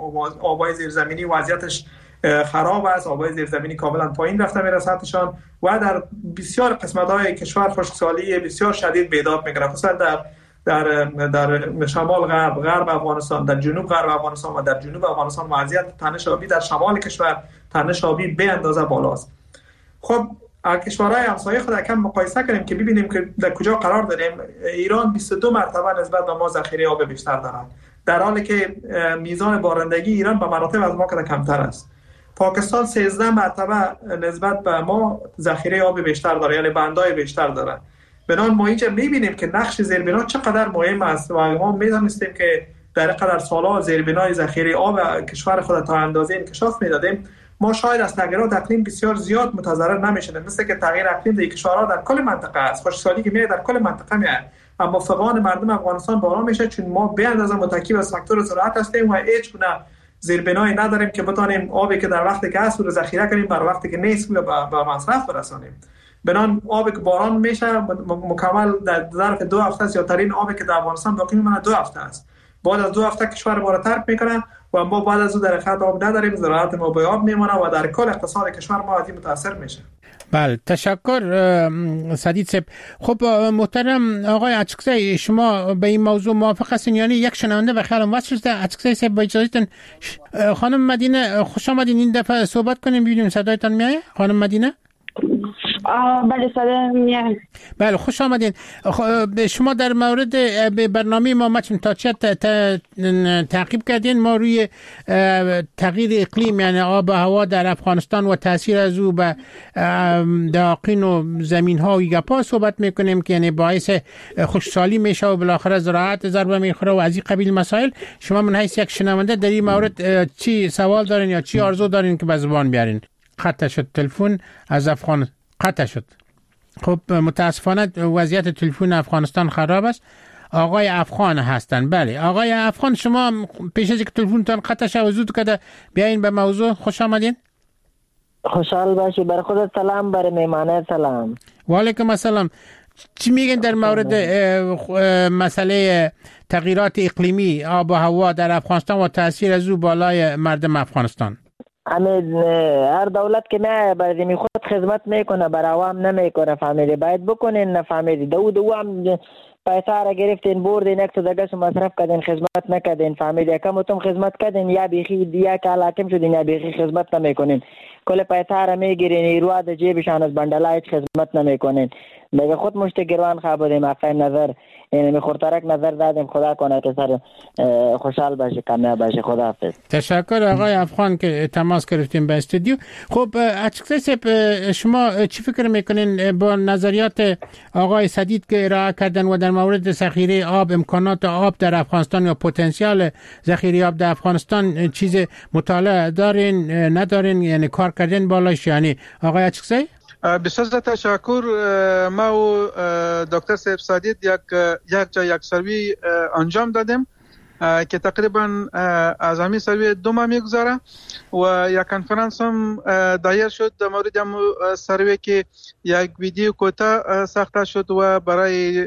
آبای زیرزمینی وضعیتش خراب است، آبای زیرزمینی کاملا پایین رفته میره سطحشان و در بسیار قسمت‌های کشور خشکسالی بسیار شدید بیداد میگیره، خصوصا در در در شمال غرب غرب افغانستان، در جنوب غرب افغانستان و در جنوب افغانستان وضعیت تنش آبی در شمال کشور تنش آبی به اندازه بالاست. خب کشورهای همسایه خود کم مقایسه کنیم که ببینیم که در کجا قرار داریم. ایران بیست و دو مرتبه نسبت به ما ذخیره آب بیشتر دارد، در حالی که میزان بارندگی ایران به مراتب از ما کمتر است. پاکستان سیزده مرتبه نسبت به ما ذخیره آب بیشتر داره، یعنی بندای بیشتر داره. بنان ما اینجا میبینیم که نقش زیربنا چقدر مهم است و ما میدونستیم که در قدر سالها زیربنای ذخیره آب کشور خود تا اندازه انکشاف میدادیم، ما شاید از تغییرات اقلیم بسیار زیاد متضرر نمیشدیم. مثل که تغییر اقلیم در کشورها در کل منطقه است، خشکسالی که میاد در کل منطقه میاد، اما فقدان مردم افغانستان باران میشه چون ما به اندازه متکی به سکتور زراعت هستیم و هیچ گونه زیربنایی نداریم که بتونیم آبی که در وقتی که هست رو ذخیره کنیم بر وقتی که نیست و به مصرف برسانیم. بنان آبی که باران میشه مکمل در ظرف دو هفته است، یا ترین آبی که در افغانستان باقی میمونه دو هفته است. بعد از دو هفته کشور ما را ترک میکنه و ما بعد از اون در خط آب نداریم، زراعت ما به آب میمونه و در کل اقتصاد کشور ما از این متاثر میشه. بله، تشکر سدید صاحب. خب محترم آقای اچکزی، شما به این موضوع موافق هستین؟ یعنی یک شنونده به خیالم وصل شده. اچکزی صاحب با اجازهتون خانم مدینه خوش آمدین، این دفعه صحبت کنیم ببینیم صدایتان میاد. خانم مدینه بله صدا میاد. بله خوش آمدین. شما در مورد برنامه ما مچم تا چه تعقیب کردین؟ ما روی تغییر اقلیم یعنی آب و هوا در افغانستان و تاثیر از او به داقین و زمین ها و گپا صحبت میکنیم که یعنی باعث خشکسالی میشه و بالاخره زراعت ضربه میخوره و از این قبیل مسائل. شما من حیث یک شنونده در این مورد چی سوال دارین یا چی آرزو دارین که به زبان بیارین؟ قطع شد تلفن از افغان قطع شد. خب متاسفانه وضعیت تلفن افغانستان خراب است. آقای افغان هستن. بله آقای افغان، شما پیش از اینکه تلفنتان قطع شد زود کده بیاین به موضوع. خوش آمدین. خوشحال باشی. بر خودت سلام، بر میمانه سلام. و علیکم السلام. چی میگن در مورد مسئله تغییرات اقلیمی آب و هوا در افغانستان و تاثیر از او بالای مردم افغانستان؟ امید هر دولت که نه برای خود خدمت میکنه بر عوام نمیکنه. فهمیدی؟ باید بکنین. نفهمیدی؟ دو دو هم پیسه را گرفتین بردین یک تا دگه مصرف کردین، خدمت نکردین. فهمیدی؟ کمتون خدمت کردین یا بیخی یا که حاکم شدین یا بیخی خدمت نمیکنین. کل پیسه را میگیرین ایروا در جیبشان از بندلا هیچ خدمت نمیکنین. دیگه خود مشت گروان خوابیدیم. افای نظر یعنی میخورترک نظر دادیم. خدا کنه که سر خوشحال باشه، کامیاب باشه. خدا حافظ. تشکر آقای افغان که تماس گرفتیم به استودیو. خب اچکزی صاحب، شما چی فکر میکنین با نظریات آقای سدید که ارائه کردن و در مورد ذخیره آب، امکانات آب در افغانستان یا پتانسیل ذخیره آب در افغانستان چیز مطالعه دارین ندارین؟ یعنی کار کردن بالاش؟ یعنی آقای اچکزی بسیار تشکر. ما و دکتر صاحب سدید یک یک جا یک سروی انجام دادیم که تقریبا از همین سروی دو ماه میگذره و یک کنفرانس هم دایر شد در مورد هم سروی که یک ویدیو کوتاه ساخته شد و برای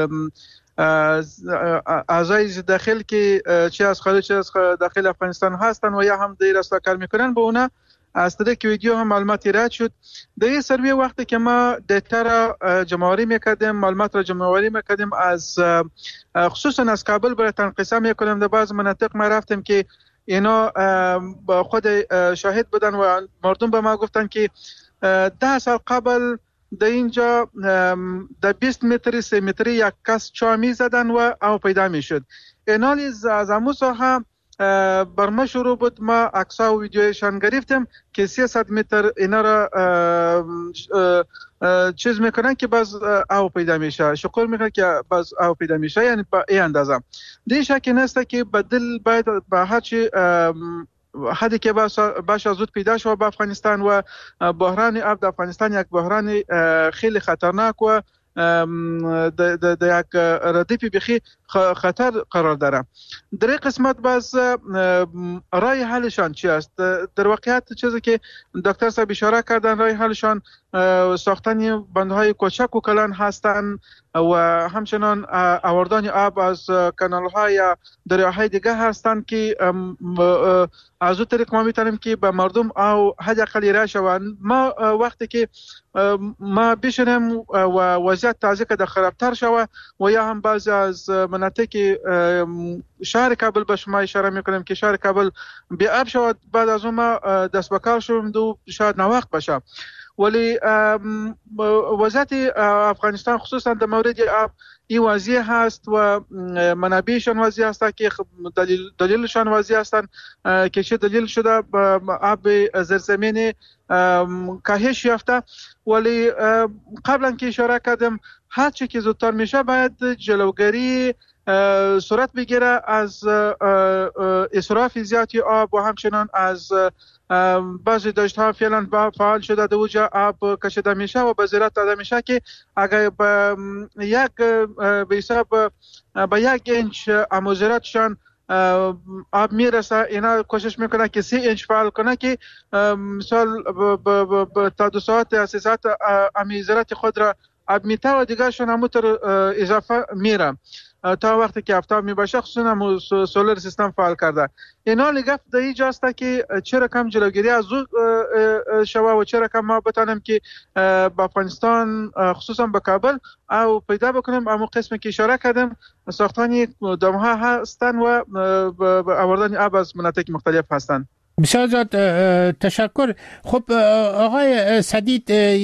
اعضای داخل که چه از خارج چه از داخل افغانستان هستن و یا هم در راستا کار میکنن با اونا از طریق ویدیو هم معلومات ایراد شد. در این سروی وقتی که ما دیتا را جمع‌آوری میکردیم، معلومات را جمع‌آوری میکردیم از خصوصا از کابل برای تنقیص میکنیم. در بعض مناطق ما رفتیم که اینا با خود شاهد بودن و مردم به ما گفتن که ده سال قبل در اینجا در بیست متری سه متری یک کس چا میزدن و او پیدا میشد. اینالی از امو ساحه بر ما شروع بود. ما عکس‌ها و ویدیویشان گرفتیم که سیصد متر اینا را چیز میکنن که باز آب پیدا میشه، شکر میکنن که باز آب پیدا میشه، یعنی با این اندازه. دیگه شکی نیست که بدل باید با هر چی حدی که باشه زود پیدا شود به افغانستان و بحران آب در افغانستان یک بحران خیلی خطرناک و در یک ردیفی بخی خطر قرار داره. در این قسمت باز رای حلشان چی است؟ در واقعیت چیزی که دکتر صاحب اشاره کردن، رای حلشان ساختن بندهای کوچک و کلان هستند و همچنان آوردن آب از کانال‌های یا دریاهای دیگه هستند که از اون طریق ما میتونیم که به مردم او حداقل ارائه شود. ما وقتی که ما بشنیم و وضعیت تازه که خرابتر شود و یا هم بعضی از مناطق شهر کابل به شما اشاره میکنیم که شهر کابل بی آب شود، بعد از اون ما دست به کار شویم و شاید نوقت بشه. ولی وضعیت افغانستان خصوصا در مورد آب این وضعیت هست و منابعشان وضعیت هست که دلیل دلیلشان وضعیت هستند که چه دلیل شده آب زیرزمینی کاهش یافته. ولی قبلا که اشاره کردم هر چی که زودتر میشه باید جلوگیری صورت بگیره از اسراف زیادی آب و همچنان از بعضی دشت‌ها فعلا فعال شده در اوجا آب کشیده میشه و به زیرت داده میشه که اگر به یک به حساب به یک اینچ اموزیراتشان آب میرسه، اینا کوشش میکنه که سی اینچ فعال کنه که مثال تا دو ساعت یا سه ساعت اموزیرات خود را آب میته و دیگه شون همونطور اضافه میره تا وقتی که آفتاب میباشه، خصوصا سولر سیستم فعال کرده. اینا لگفت در اینجا است که چرا کم جلوگیری از او شوه و چرا کم ما بتانیم که با افغانستان خصوصا به کابل او پیدا بکنیم. اما قسمی که اشاره کردیم ساختانی دامها هستن و آوردن آب از مناطق مختلف هستن. بسیار زیاد تشکر. خب آقای سدید،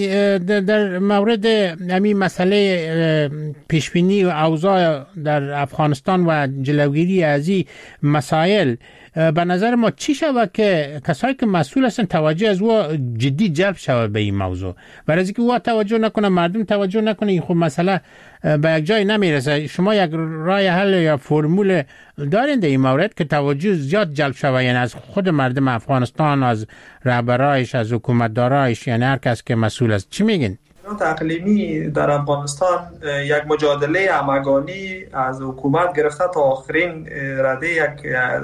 در مورد همین مسئله پیشبینی و اوضاع در افغانستان و جلوگیری از این مسائل به نظر ما چی شود که کسایی که مسئول هستن توجه از او جدی جلب شود به این موضوع؟ برای اینکه او توجه نکنه، مردم توجه نکنه، این خب مسئله به یک جای نمیرسه. شما یک راه حل یا فرمول دارین در این مورد که توجه زیاد جلب شود، یعنی از خود مردم افغانستان، از رهبرایش، از حکومتدارایش، یعنی هر کس که مسئول است؟ چی میگین؟ اقلیمی در افغانستان یک مجادله همگانی از حکومت گرفته تا آخرین رده یک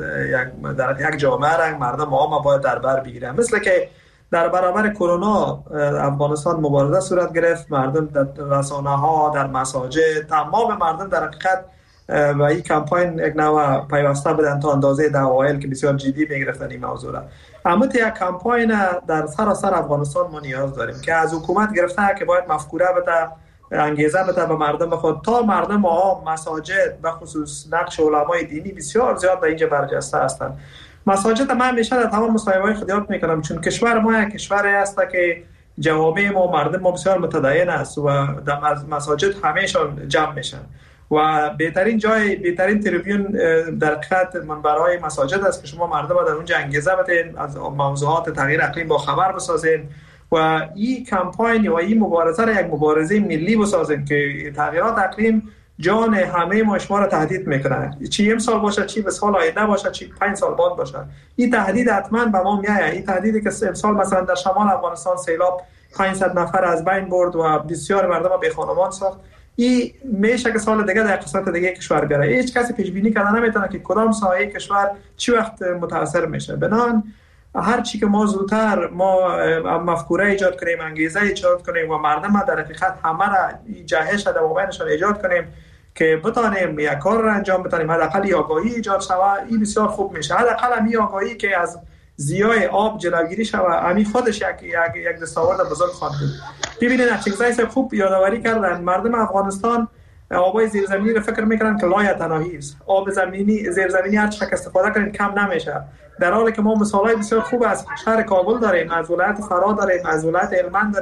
یک در یک جامعه را مردم عام باید در بر بگیرن. مثل که در برابر کرونا افغانستان مبارزه صورت گرفت، مردم در رسانه‌ها، در مساجد، تمام مردم در حقیقت و این کمپاین یک نوع پیوسته بودن تا اندازه در اوایل که بسیار جدی میگرفتن این موضوع را. اما یک کمپاین در سراسر افغانستان ما نیاز داریم که از حکومت گرفته که باید مفکوره بده، انگیزه بده به مردم بخواد تا مردم عام، مساجد به خصوص نقش علمای دینی بسیار زیاد در اینجا برجسته هستند. مساجد ما همیشه در تمام مصاحبه‌های خود یاد میکنم، چون کشور ما یک کشوری است که جوامع ما مردم ما بسیار متدین است و در مساجد همه‌شان جمع میشن و بهترین جای، بهترین تریبیون در حقیقت منبرهای مساجد است که شما مردم در اونجا انگیزه بدین، از موضوعات تغییر اقلیم با خبر بسازین و این کمپاین و این مبارزه را یک مبارزه ملی بسازین که تغییرات اقلیم جان همه ما شما را تهدید میکنه، چی امسال باشه، چی به سال آینده باشه، چی پنج سال بعد باشه. این تهدید حتما به ما میاد. این تهدیدی که امسال مثلا در شمال افغانستان سیلاب پانصد نفر از بین برد و بسیار مردم بی خانمان ساخت، این میشه که سال دیگه در قسمت دیگه کشور بیاره. هیچ کسی پیش بینی کردن نمیتونه که کدام ساحه کشور چی وقت متاثر میشه. بنان هر چی که ما زودتر ما مفکوره ایجاد کنیم، انگیزه ایجاد کنیم و مردم در حقیقت همه را جهش در مابینشان ایجاد کنیم که بتانیم یک کار را انجام بدیم، حداقل آگاهی ایجاد شود، این بسیار خوب میشه. حداقل همین آگاهی که از زیای آب جلوگیری شود، همین خودش یک یک یک دستاورد بزرگ خواهد بود. ببینید چیزای خوب یادآوری کردن. مردم افغانستان آبای زیرزمینی رو فکر میکنن که لایه تناهی است. آب زمینی زیرزمینی هر چقدر استفاده کنید کم نمیشه، در حالی که ما مثالای بسیار خوب از شهر کابل داریم، از ولایت فرا داریم، از ولایت هلمند داریم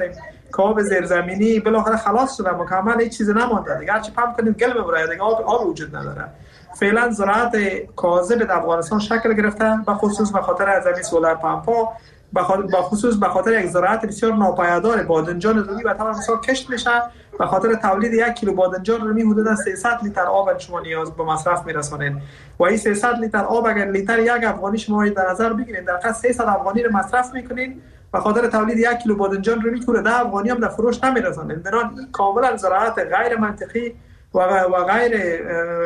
که آب زیرزمینی بالاخره خلاص شده، مکمل هیچ چیزی نمونده دیگه، هرچی پمپ کنید گل میبره دیگه، آب آب وجود نداره. فعلا زراعت کاذب در افغانستان شکل گرفته، به خصوص به خاطر از این سولار پمپ ها، به خصوص به خاطر یک زراعت بسیار ناپایدار. بادنجان رومی به طور مثال کشت میشه، به خاطر تولید یک کیلو بادنجان رومی حدود سیصد لیتر آب شما نیاز به مصرف میرسونید و این سیصد لیتر آب اگر لیتر یک افغانی شما در نظر بگیرید، در حد سیصد افغانی رو مصرف میکنید، به خاطر تولید یک کیلو بادنجان رومی که ده افغانی هم در فروش نمیرسونید. برای این کاملا زراعت غیر منطقی و غیر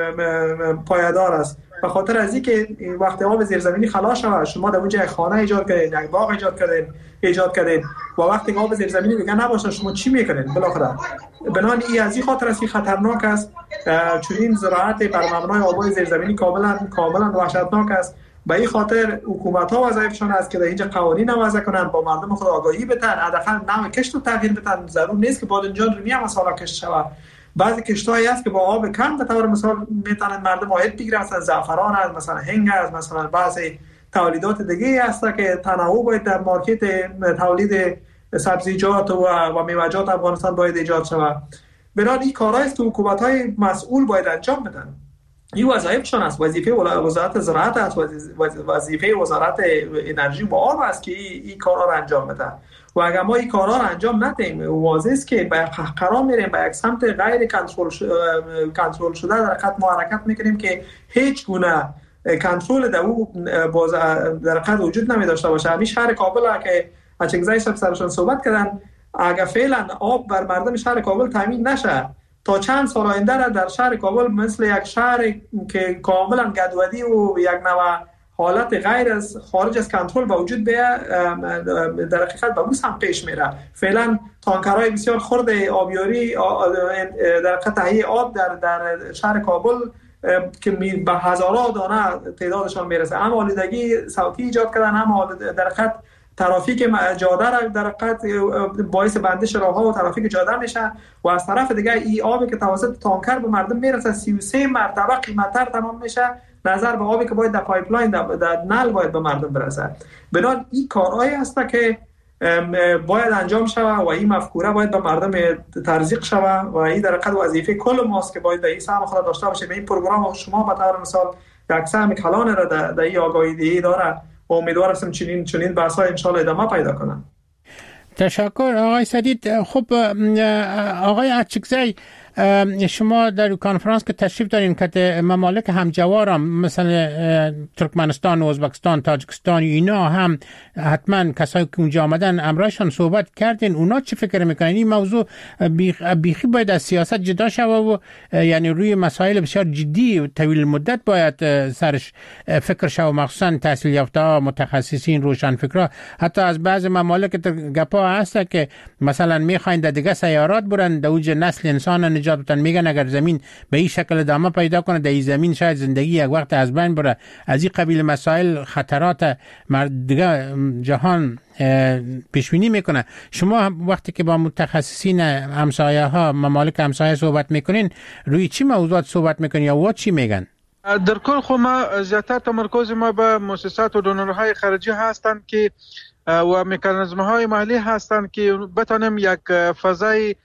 پایدار است. به خاطر از اینکه وقتی آب زیرزمینی خلاص شود، شما در اونجا خانه ایجاد کردین، یک باغ ایجاد کردین ایجاد کردین و وقتی آب زیرزمینی دیگه نباشه شما چی میکنین بالاخره؟ بنابراین این از این خاطر است خطرناک است، چون این زراعت بر مبنای آب زیرزمینی کاملا کاملا وحشتناک است. به این خاطر حکومت ها وظایفشان است که در اینجا قوانین وضع کنند، با مردم خود آگاهی بدن، حداقل نوع کشت رو تغییر بدن. ضرور نیست که بادنجان رومی هم سالا کشت شود. بعضی کشت‌هایی هست که با آب کم به طور مثال میتونن مردم عاید بگیرن، مثلا زعفران است، مثلا هنگ است، مثلا بعضی تولیدات دیگه هست که تنوع باید در مارکت تولید سبزیجات و و میوه‌جات افغانستان باید ایجاد شود. برای این کارهایی است که حکومت‌های مسئول باید انجام بدن. این وظایفشون است، وظیفه وزارت زراعت است، وظیفه وزارت انرژی و آب است که این کارها رو انجام بده. و اگر ما این کارها رو انجام ندهیم، واضح است که به قرار میریم به یک سمت غیر کنترل کنترل شده در حقیقت ما حرکت میکنیم که هیچ گونه کنترل در او در حقیقت وجود نمی داشته باشه. همین شهر کابل که اچگزای شب سرشون صحبت کردن، اگر فعلا آب بر مردم شهر کابل تامین نشه، تا چند سال آینده در شهر کابل مثل یک شهر که کاملا گدودی و یک نوع حالت غیر از خارج از کنترل به وجود بیاد، در حقیقت به بوس هم پیش میره. فعلا تانکرهای بسیار خرد آبیاری در حقیقت تهیه آب در در شهر کابل که به هزارها دانه تعدادشان میرسه، هم آلودگی صوتی ایجاد کردن، هم در حقیقت ترافیک جاده را در حقیقت باعث بندش راهها و ترافیک جاده میشه و از طرف دیگه این آبی که توسط تانکر به مردم میرسه سی و سه مرتبه قیمت‌تر تمام میشه نظر به آبی که باید در پایپلاین در, در نل باید به مردم برسه. بنابراین این کارهایی هست که باید انجام شود و این مفکوره باید به مردم تزریق شود و این در حقیقت وظیفه کل ماست که باید در این سهم خود داشته باشه. به این پروگرام شما به طور مثال یک سهم کلان را در این آگاهی دهی داره و امیدوار هستم چنین چنین بحث‌ها ان شاء الله ادامه پیدا کنن. تشکر آقای سدید. خب آقای اچکزی، شما در کنفرانس که تشریف دارین که ممالک همجوارم مثلا ترکمنستان، ازبکستان، تاجیکستان، اینا هم حتما کسایی که اونجا آمدن امرایشان صحبت کردین، اونا چی فکر میکنن؟ این موضوع بیخی باید از سیاست جدا شود و یعنی روی مسائل بسیار جدی و طویل مدت باید سرش فکر شود، مخصوصا تحصیل یافته متخصصین روشنفکرا. حتی از بعض ممالک گپا هست که مثلا میخواین در دیگه سیارات برن، در اوج نسل انسان نجات بدن، میگن اگر زمین به این شکل ادامه پیدا کنه در این زمین شاید زندگی یک وقت از بین بره. از این قبیل مسائل خطرات دیگه جهان پیش بینی میکنه. شما وقتی که با متخصصین همسایه ها ممالک همسایه صحبت میکنین، روی چی موضوعات صحبت میکنین یا وا چی میگن؟ در کل خو ما زیاتر تمرکز ما به مؤسسات و دونورهای خارجی هستند که و مکانیزم‌های محلی هستند که بتونیم یک فضای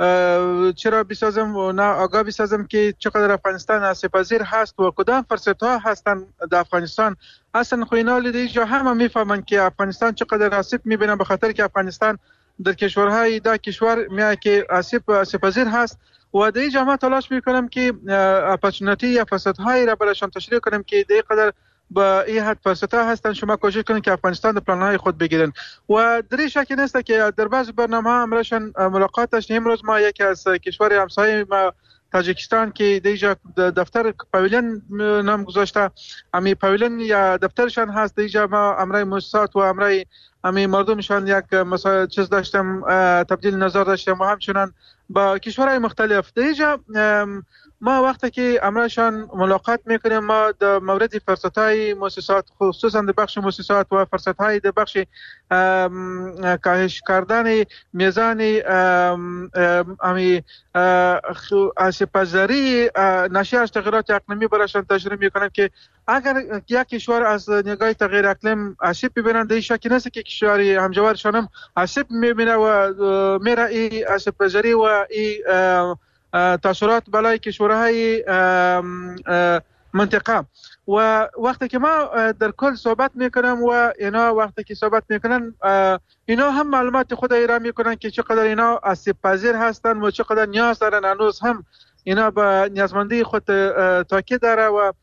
چرا بسازم و نه آگاه بسازم که چقدر افغانستان آسیب‌پذیر هست و کدام فرصت‌ها هستند در افغانستان. اصلا خو اینا لیدی جا همه میفهمن که افغانستان چقدر آسیب میبینن، به خاطر که افغانستان در کشورهای دا کشور میاد که آسیب آسیب‌پذیر هست و در اینجا ما تلاش میکنم که اپورتونتی یا فرصت‌هایی را برایشان تشریح کنم که در قدر با این حد فرصت‌ها هستن شما کوشش کنین که افغانستان در پلان‌های خود بگیرن. و در این شکی نیست که در بعض برنامه‌ها امرشان ملاقات داشتیم. امروز ما یکی از کشور همسایه ما تاجیکستان که دیجا دفتر پاویلین نام گذاشته، امی پاویلین یا دفترشان هست دیجا ما امرای مؤسسات و امرای امی مردمشان یک مثلا چیز داشتم تبدیل نظر داشتم و همچنان با کشورهای مختلف دیجا ما وقتی که امرشان ملاقات میکنیم ما در مورد فرصت‌های مؤسسات خصوصا در بخش مؤسسات و فرصت‌های در بخش کاهش کردن میزان امی آسیب‌پذیری ناشی از تغییرات اقلیمی برایشان تشریح میکنم که اگر یک کشور از نگاه تغییر اقلیم آسیب ببینند در شکی نیست که کشوری همجوارشان هم آسیب میبینه و میره این آسیب‌پذیری و این تاثیرات بالای کشورهای منطقه و وقتی که ما در کل صحبت میکنم و اینا وقتی که صحبت میکنن اینا هم معلومات خود ایران میکنن که چقدر اینا آسیب پذیر هستن و چقدر نیاز دارن. هنوز هم اینا به نیازمندی خود تاکید داره و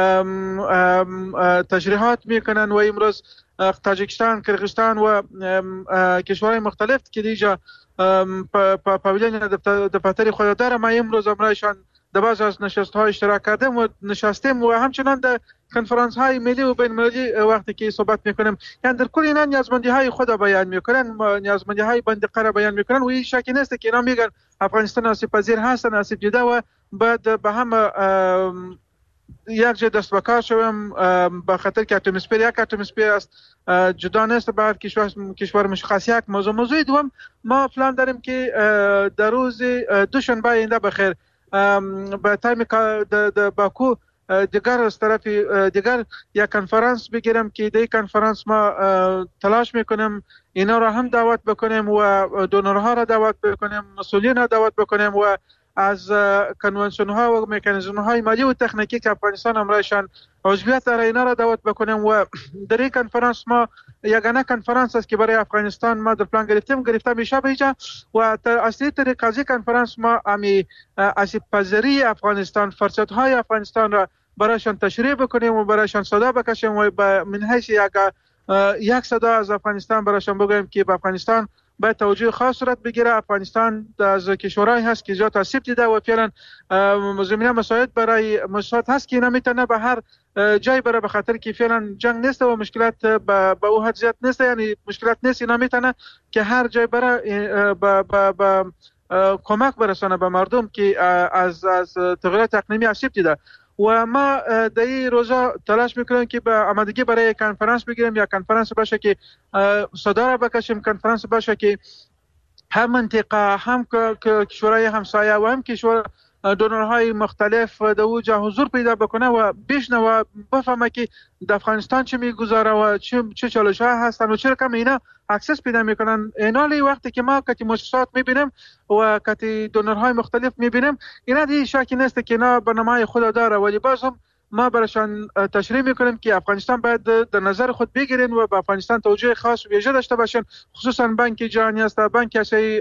تشریحات میکنن و امروز تاجیکستان، کرغیزستان و کشورهای مختلف که دیجا پاویلین دفتری خود داره ما امروز امرایشان در بعض از نشست های اشتراک کردیم و نشستیم و همچنان در کنفرانس های ملی و بین المللی وقتی که صحبت میکنیم یعنی در کل اینا نیازمندی های خود بیان میکنن، نیازمندی های منطقه را بیان میکنن و این شکی نیست که اینا میگن افغانستان آسیب پذیر هستن، آسیب دیده و بعد به هم یک جای دست به کار شویم به خاطر که اتمسفر یک اتمسفر است جدا نیست به هر کشور کشور مشخص یک موضوع. موضوع دوم ما پلان داریم که در روز دوشنبه آینده بخیر به تایم د باکو دیگر از طرف دیگر یک کنفرانس بگیرم که در کنفرانس ما تلاش میکنیم اینا را هم دعوت بکنیم و دونرها را دعوت بکنیم، مسئولین را دعوت بکنیم و از کنوانسیون ها و مکانیزم های مالی و تکنیکی که افغانستان امرایشان عضویت داره اینا را دعوت بکنیم و در این کنفرانس ما یگانه کنفرانس است که برای افغانستان ما در پلان گرفتیم گرفته میشه بیجا و اصلی طریق از این کنفرانس ما امی آسیب پذیری افغانستان، فرصت های افغانستان را برایشان تشریح بکنیم و برایشان صدا بکشیم و من حیث یک یک صدا از افغانستان برایشان بگویم که به افغانستان باید توجه خاص صورت بگیره. افغانستان از کشورهایی هست که زیاد آسیب دیده و فعلا زمینه مساعد برای مساعد هست که اینا میتونه به هر جای بره به خاطر که فعلا جنگ نیست و مشکلات به او حد زیاد نیست، یعنی مشکلات نیست، اینا میتونه که هر جای بره به به به کمک برسانه به مردم که از از تغییرات اقلیمی آسیب دیده و ما در این روزا تلاش میکنیم که به آمادگی برای کنفرانس بگیریم یا کنفرانس باشه که صدا را بکشیم، کنفرانس باشه که هم منطقه هم کشورهای همسایه و هم کشور دونرهای مختلف در اوجا حضور پیدا بکنه و بشنوه و بفهمه که در افغانستان چه میگذاره و چه چه چالش ها هستن و چرا کم اینا اکسس پیدا میکنن. اینالی وقتی که ما کتی مؤسسات میبینیم و کتی دونرهای مختلف میبینیم اینا دی شکی نیست که اینا برنامه خود داره ولی باز هم ما برایشان تشریح میکنیم که افغانستان باید در نظر خود بگیرین و به افغانستان توجه خاص و ویژه داشته باشن، خصوصا بانک جهانی است، بانک آسیایی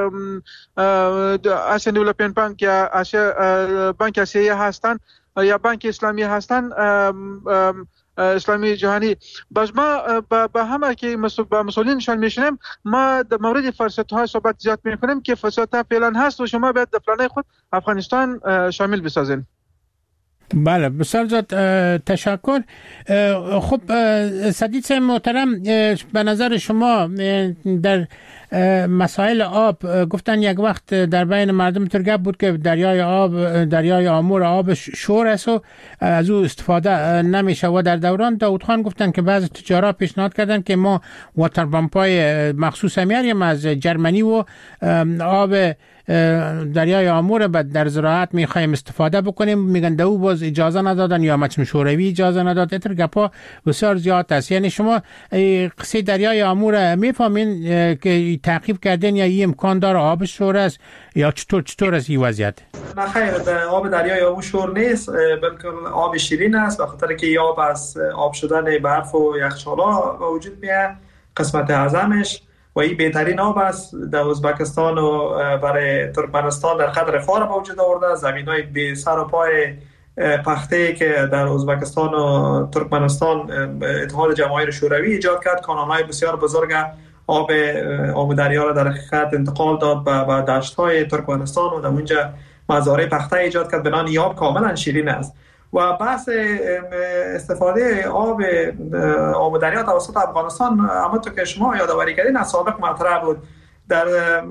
آسیان دیولپمنت بانک یا آسیا بانک آسیایی هستن یا بانک اسلامی هستن اسلامی جهانی. باز ما به همه که با مسئولینشان میشنیم ما در مورد فرصت های صحبت زیاد میکنیم که فرصت ها فعلا هست و شما باید در پلان خود افغانستان شامل بسازین. بله بسیار زیاد تشکر. خب سدید محترم به نظر شما در مسائل آب گفتن یک وقت در بین مردم ترگب بود که دریای آب دریای آمور آب شور است و از او استفاده نمیشه و در دوران داود خان گفتن که بعضی تجارا پیشنهاد کردن که ما واتر پمپای مخصوص میاریم از جرمنی و آب دریای آمور بعد در زراعت میخوایم استفاده بکنیم، میگن دو باز اجازه ندادن یا مجمع شوروی اجازه نداد. اتر گپا بسیار زیاد است. یعنی شما قصه دریای آمور میفهمین که تعقیب کردن یا این امکان داره آب شور است یا چطور چطور است این وضعیت؟ نه خیر، آب دریای آمور شور نیست، بلکه آب شیرین است به خاطر که آب از آب شدن برف و یخچالا وجود میاد قسمت اعظمش و این بهترین آب است. در ازبکستان و برای ترکمنستان در قدر فار موجود آورده، زمینای بی سر و پای پخته که در ازبکستان و ترکمنستان اتحاد جماهیر شوروی ایجاد کرد، کانال‌های بسیار بزرگ آب آب دریا را در حقیقت انتقال داد به دشت‌های ترکمنستان و در اونجا مزارع پخته ایجاد کرد. بنابراین این آب کاملا شیرین است و بحث استفاده آب آب دریا توسط افغانستان، اما تو که شما یادآوری کردین از سابق مطرح بود. در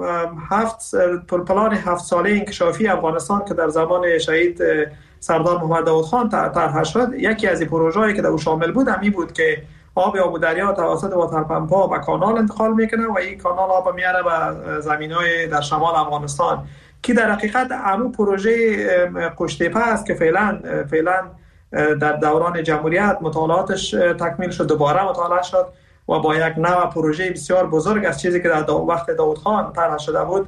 هفت پلان هفت ساله انکشافی افغانستان که در زمان شهید سردار محمد داود خان طرح شد، یکی از این پروژه‌ای که در او شامل بود همین بود که آب آمو دریا توسط واترپمپ‌ها به کانال انتقال میکنه و این کانال آب میاره به زمین‌های در شمال افغانستان، که در حقیقت همون پروژه قشتیپه است که فعلا فعلا در دوران جمهوریت مطالعاتش تکمیل شد، دوباره مطالعه شد و با یک نوع پروژه بسیار بزرگ از چیزی که در وقت داود خان طرح شده بود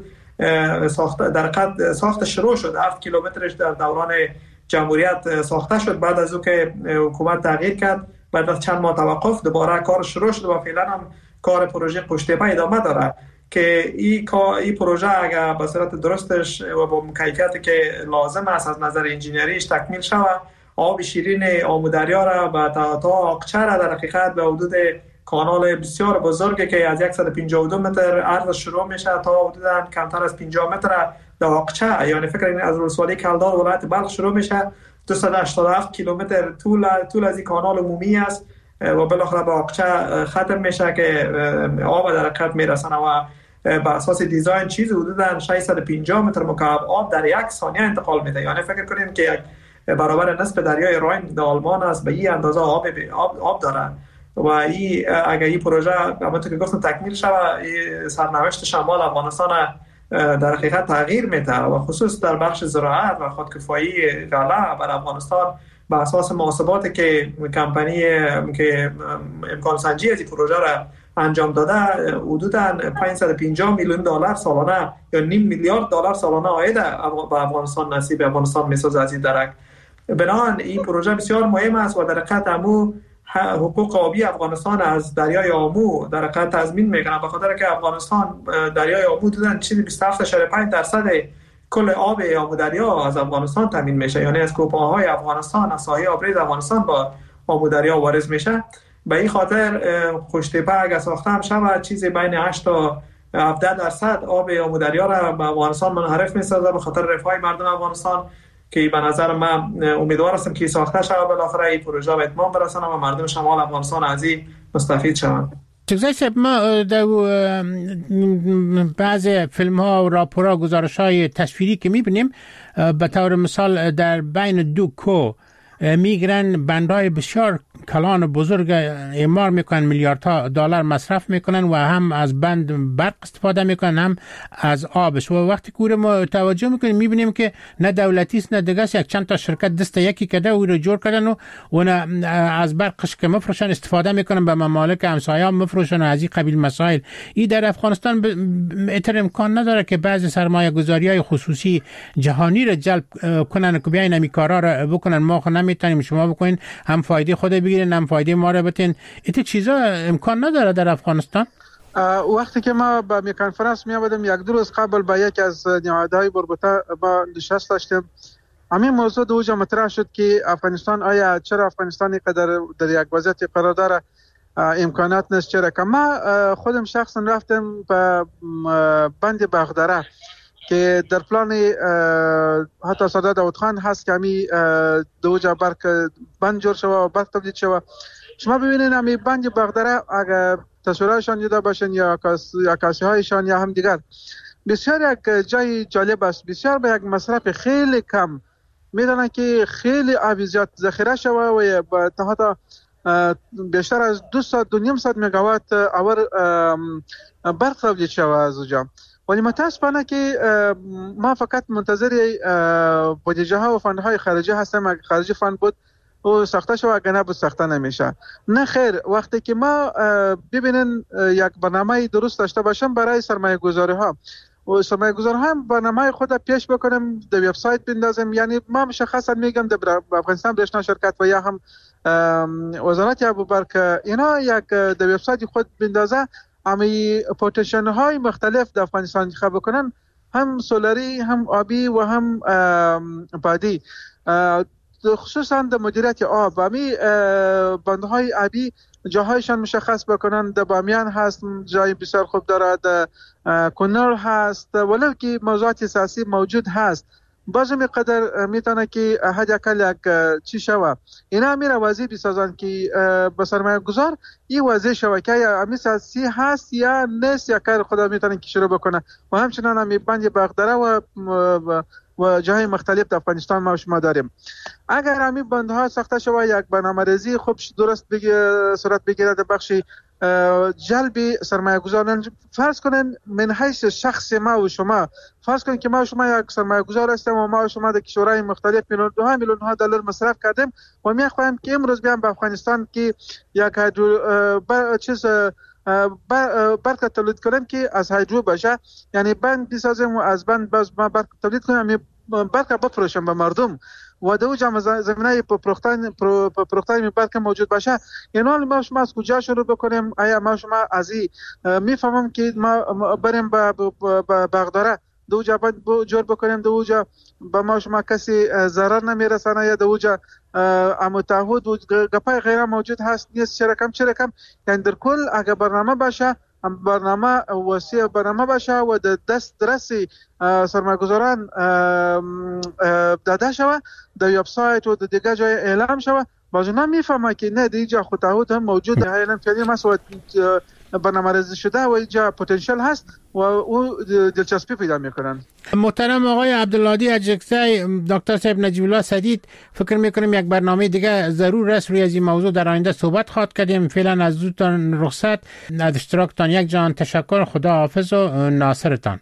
ساخت در قد ساخت شروع شد. هفت کیلومترش در دوران جمهوریت ساخته شد. بعد از او که حکومت تغییر کرد، بعد از چند ماه توقف، دوباره کار شروع شد و فعلا هم کار پروژه قشتیپه ادامه داره که این این پروژه اگر به صورت درستش و با کیفیتی که لازم است از نظر انجینریش تکمیل شود، آب شیرین آمو دریا را و تا تا آقچه را در حقیقت به حدود کانال بسیار بزرگی که از صد و پنجاه و دو متر عرض شروع میشه تا حدوداً کمتر از پنجاه متر در آقچه، یعنی فکر کنید از ولسوالی کلدار ولایت بلخ شروع میشه، دویست و هشتاد و هفت کیلومتر طول طول از این کانال عمومی است و بالاخره به آقچه ختم میشه که آب در حقیقت میرسونه و به اساس دیزاین چیز حدوداً ششصد و پنجاه متر مکعب آب در یک ثانیه انتقال میده. یعنی فکر کنید که یک برابر نصف دریای راین در آلمان است، به این اندازه آب آب, آب داره و این اگر این پروژه همونطور که گفتم تکمیل شود، سرنوشت شمال افغانستان در حقیقت تغییر میده و خصوص در بخش زراعت و خودکفایی غله بر افغانستان به اساس محاسباتی که کمپانی که امکان سنجی از این پروژه را انجام داده حدوداً پانصد و پنجاه میلیون دلار سالانه یا نیم میلیارد دلار سالانه عاید به افغانستان نصیب افغانستان میسازه از این درک. بنابراین این پروژه بسیار مهم است و در حقیقت امو حقوق آبی افغانستان از دریای آمو در حقیقت تضمین میکنه، به خاطر که افغانستان دریای آمو دادن چیزی بیست و هفت اشاره پنج درصد کل آب آمو دریا از افغانستان تامین میشه، یعنی از کوپه‌های افغانستان از ساحه آبریز افغانستان با آمو دریا وارد میشه. به این خاطر قشتیپه اگه ساخته هم شود چیزی بین هشت تا هفده درصد آب آمو دریا را به افغانستان منحرف میسازه به خاطر رفاه مردم افغانستان، که به نظر من امیدوار هستم که ساخته شود بالاخره این پروژه به اتمام برسونه و مردم شمال افغانستان از این مستفید شوند. چگزای صاحب، ما در بعض فیلم ها و راپورها گزارش های تصویری که میبینیم به طور مثال در بین دو کو میگیرن بندهای بسیار کلان و بزرگ اعمار میکنن، میلیاردها دلار مصرف میکنن و هم از بند برق استفاده میکنن هم از آبش. و وقتی که ما توجه میکنیم میبینیم که نه دولتی است نه دیگه است، یک چند تا شرکت دست یکی کده و رو جور کردن و اون از برقش که مفروشن استفاده میکنن به ممالک همسایه مفروشن و از این قبیل مسائل. این در افغانستان اتر امکان نداره که بعضی سرمایه گذاری های خصوصی جهانی را جلب کنن که بیاین همی کارا را بکنن، ما خو نمیتونیم شما بکنین، هم فایده خود بگیرین هم فایده ما را بتین. ایت چیزا امکان نداره در افغانستان. وقتی که ما به می کنفرانس می آمدیم یک دو روز قبل با یک از نهادهای مربوطه با نشست داشتیم، همین موضوع دو جا مطرح شد که افغانستان آیا چرا افغانستانی قدر در یک وضعیت قرار داره، امکانات نیست چرا که ما خودم شخصا رفتم به بند باغدره که در پلان حتی سردار داود خان هست که همی دو جا برق بند جور شود و برق تولید شود. شما ببینید همی بند باغدره اگر تصویرهایشان دیده باشین یا عکاسی هایشان یا هم دیگر، بسیار یک جای جالب است، بسیار به یک مصرف خیلی کم میدونن که خیلی آب زیاد ذخیره شود و با حتی بیشتر از دو ساعت دو نیم ساعت مگاوات اور برق تولید شود از اونجا. ولی متاسفانه که ما فقط منتظر بودجه ها و فندهای خارجی هستیم، اگر خارجی فند بود و ساخته شو اگر نبود ساخته نمیشه. نه خیر، وقتی که ما ببینن یک برنامه درست داشته باشم برای سرمایه گذاری ها و سرمایه گذاری ها برنامه خود پیش بکنم، در وبسایت بندازم، یعنی ما مشخصا میگم در افغانستان برشنا شرکت و یا هم وزارت ابوبکر اینا یک در وبسایت خود بندازه، امی پوتنشیل های مختلف در افغانستان انتخاب بکنن، هم سولاری هم آبی و هم بادی، خصوصا در مدیریت آب. امی بندهای آبی جاهایشان مشخص بکنن، در بامیان هست جای بسیار خوب داره، در کنر هست، ولو که موضوعات اساسی موجود هست باز میقدر میتونه که حداقل یک چی شوه اینا میره وضعی بسازن که به سرمایه گذار این وضعی شوه که یا امیساسی هست یا نیست یا کار خدا میتونه که شروع بکنه و همچنان همی بند بغداره و و جاهای مختلف در افغانستان ما شما داریم. اگر همی بندها ساخته شوه یک برنامه‌ریزی خوب درست بگیره صورت بگیره در بخش جلب سرمایه گذاران، فرض کنین من حیث شخص ما و شما، فرض کنین که ما و شما یک سرمایه گذار هستیم و ما و شما در کشورهای مختلف میلیون دو میلیون ها دلار مصرف کردیم و میخوایم که امروز بیام به افغانستان که یک بر چیز برق تولید کنیم که از هایدرو باشه، یعنی بند بسازیم و از بند باز ما برق تولید کنیم برق بفروشیم به مردم و دو جمع زمینه پروختن پروختن برق موجود باشه. یعنی ما شما از کجا شروع بکنیم؟ آیا ما شما از این میفهمم که ما بریم به بغداره دو جا جور بکنیم، دو جا به ما شما کسی ضرر نمیرسانه یا دو جا متعهد و گپای غیره موجود هست نیست چرا کم چرا کم. یعنی در کل اگر برنامه باشه برنامه وسیع برنامه باشه و د دست درسی سرمایه‌گذاران داده شوه در وبسایت و در دیگه جای اعلام شوه، باز اونا میفهمه که نه دیگه خود تعهد هم موجوده، حالا فعلی مسئله برنامه ریزی شده و اینجا پتانسیل هست و او دلچسپی پیدا میکنن. محترم آقای عبدالهادی اجکزی، دکتر صاحب نجیب الله سدید، فکر میکنیم یک برنامه دیگه ضرور است روی از این موضوع در آینده صحبت خواهد کردیم. فعلا از دوستان رخصت، از اشتراکتان یک جان تشکر، خدا حافظ و ناصرتان.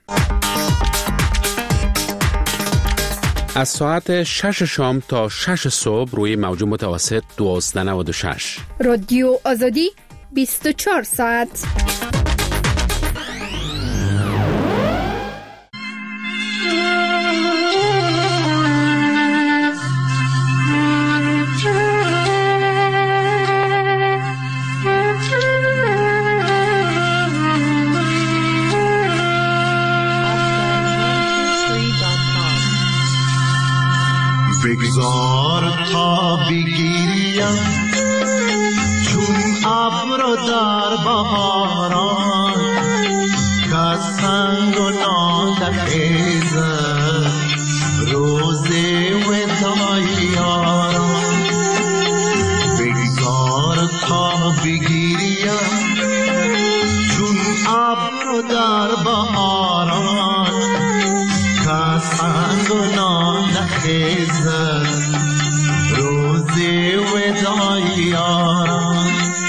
از ساعت شش شام تا شش صبح روی موج متوسط دوازده نود و شش رادیو آزادی بیست و چهار ساعت. بگذار تا بگیریم چون ابر در بهاران که سنگ و ناله خیزد روز وداع یاران. بگذار تا بگیریم چون ابر در بهاران که سنگ و ناله خیزد روز وداع یاران.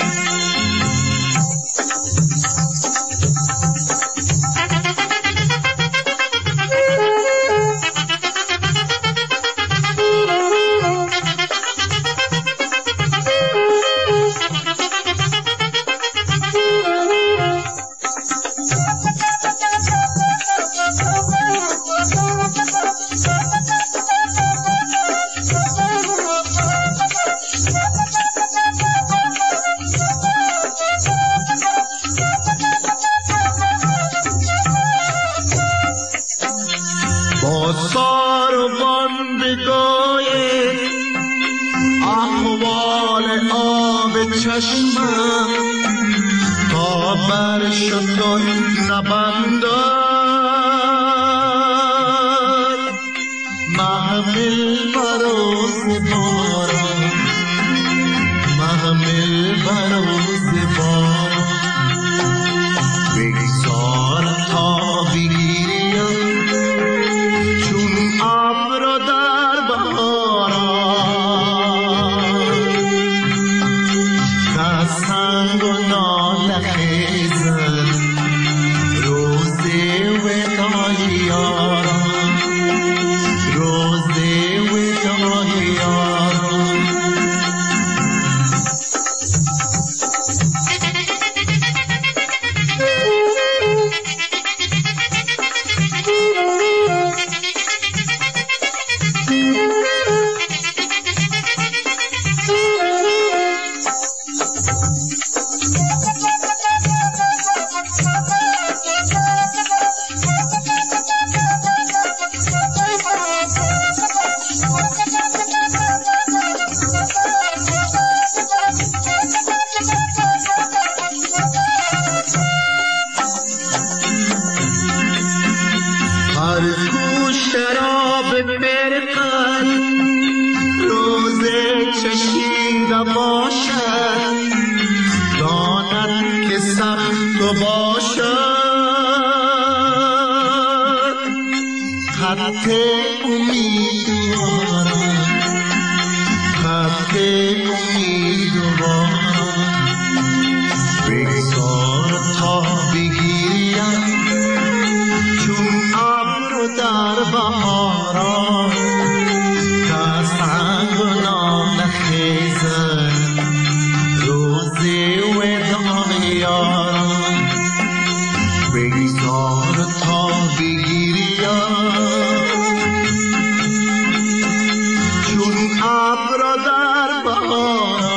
چشمم تا بر شتر نبندد محمل بروز باران، محمل بروز باران. بگذار تا بگیریم چون ابر در بهاران سنگ و ناله خیزد روز وداع یاران، روز وداع یاران. قلب روز چشیده باشد داند که سخت باشد خط امیدوارم خط امیدوارم بگذار تا بگیریم چون ابر در بهاران تا سنگ و ناله خیزد روز وداع یاران بگذار تا بگیریم چون ابر در بهاران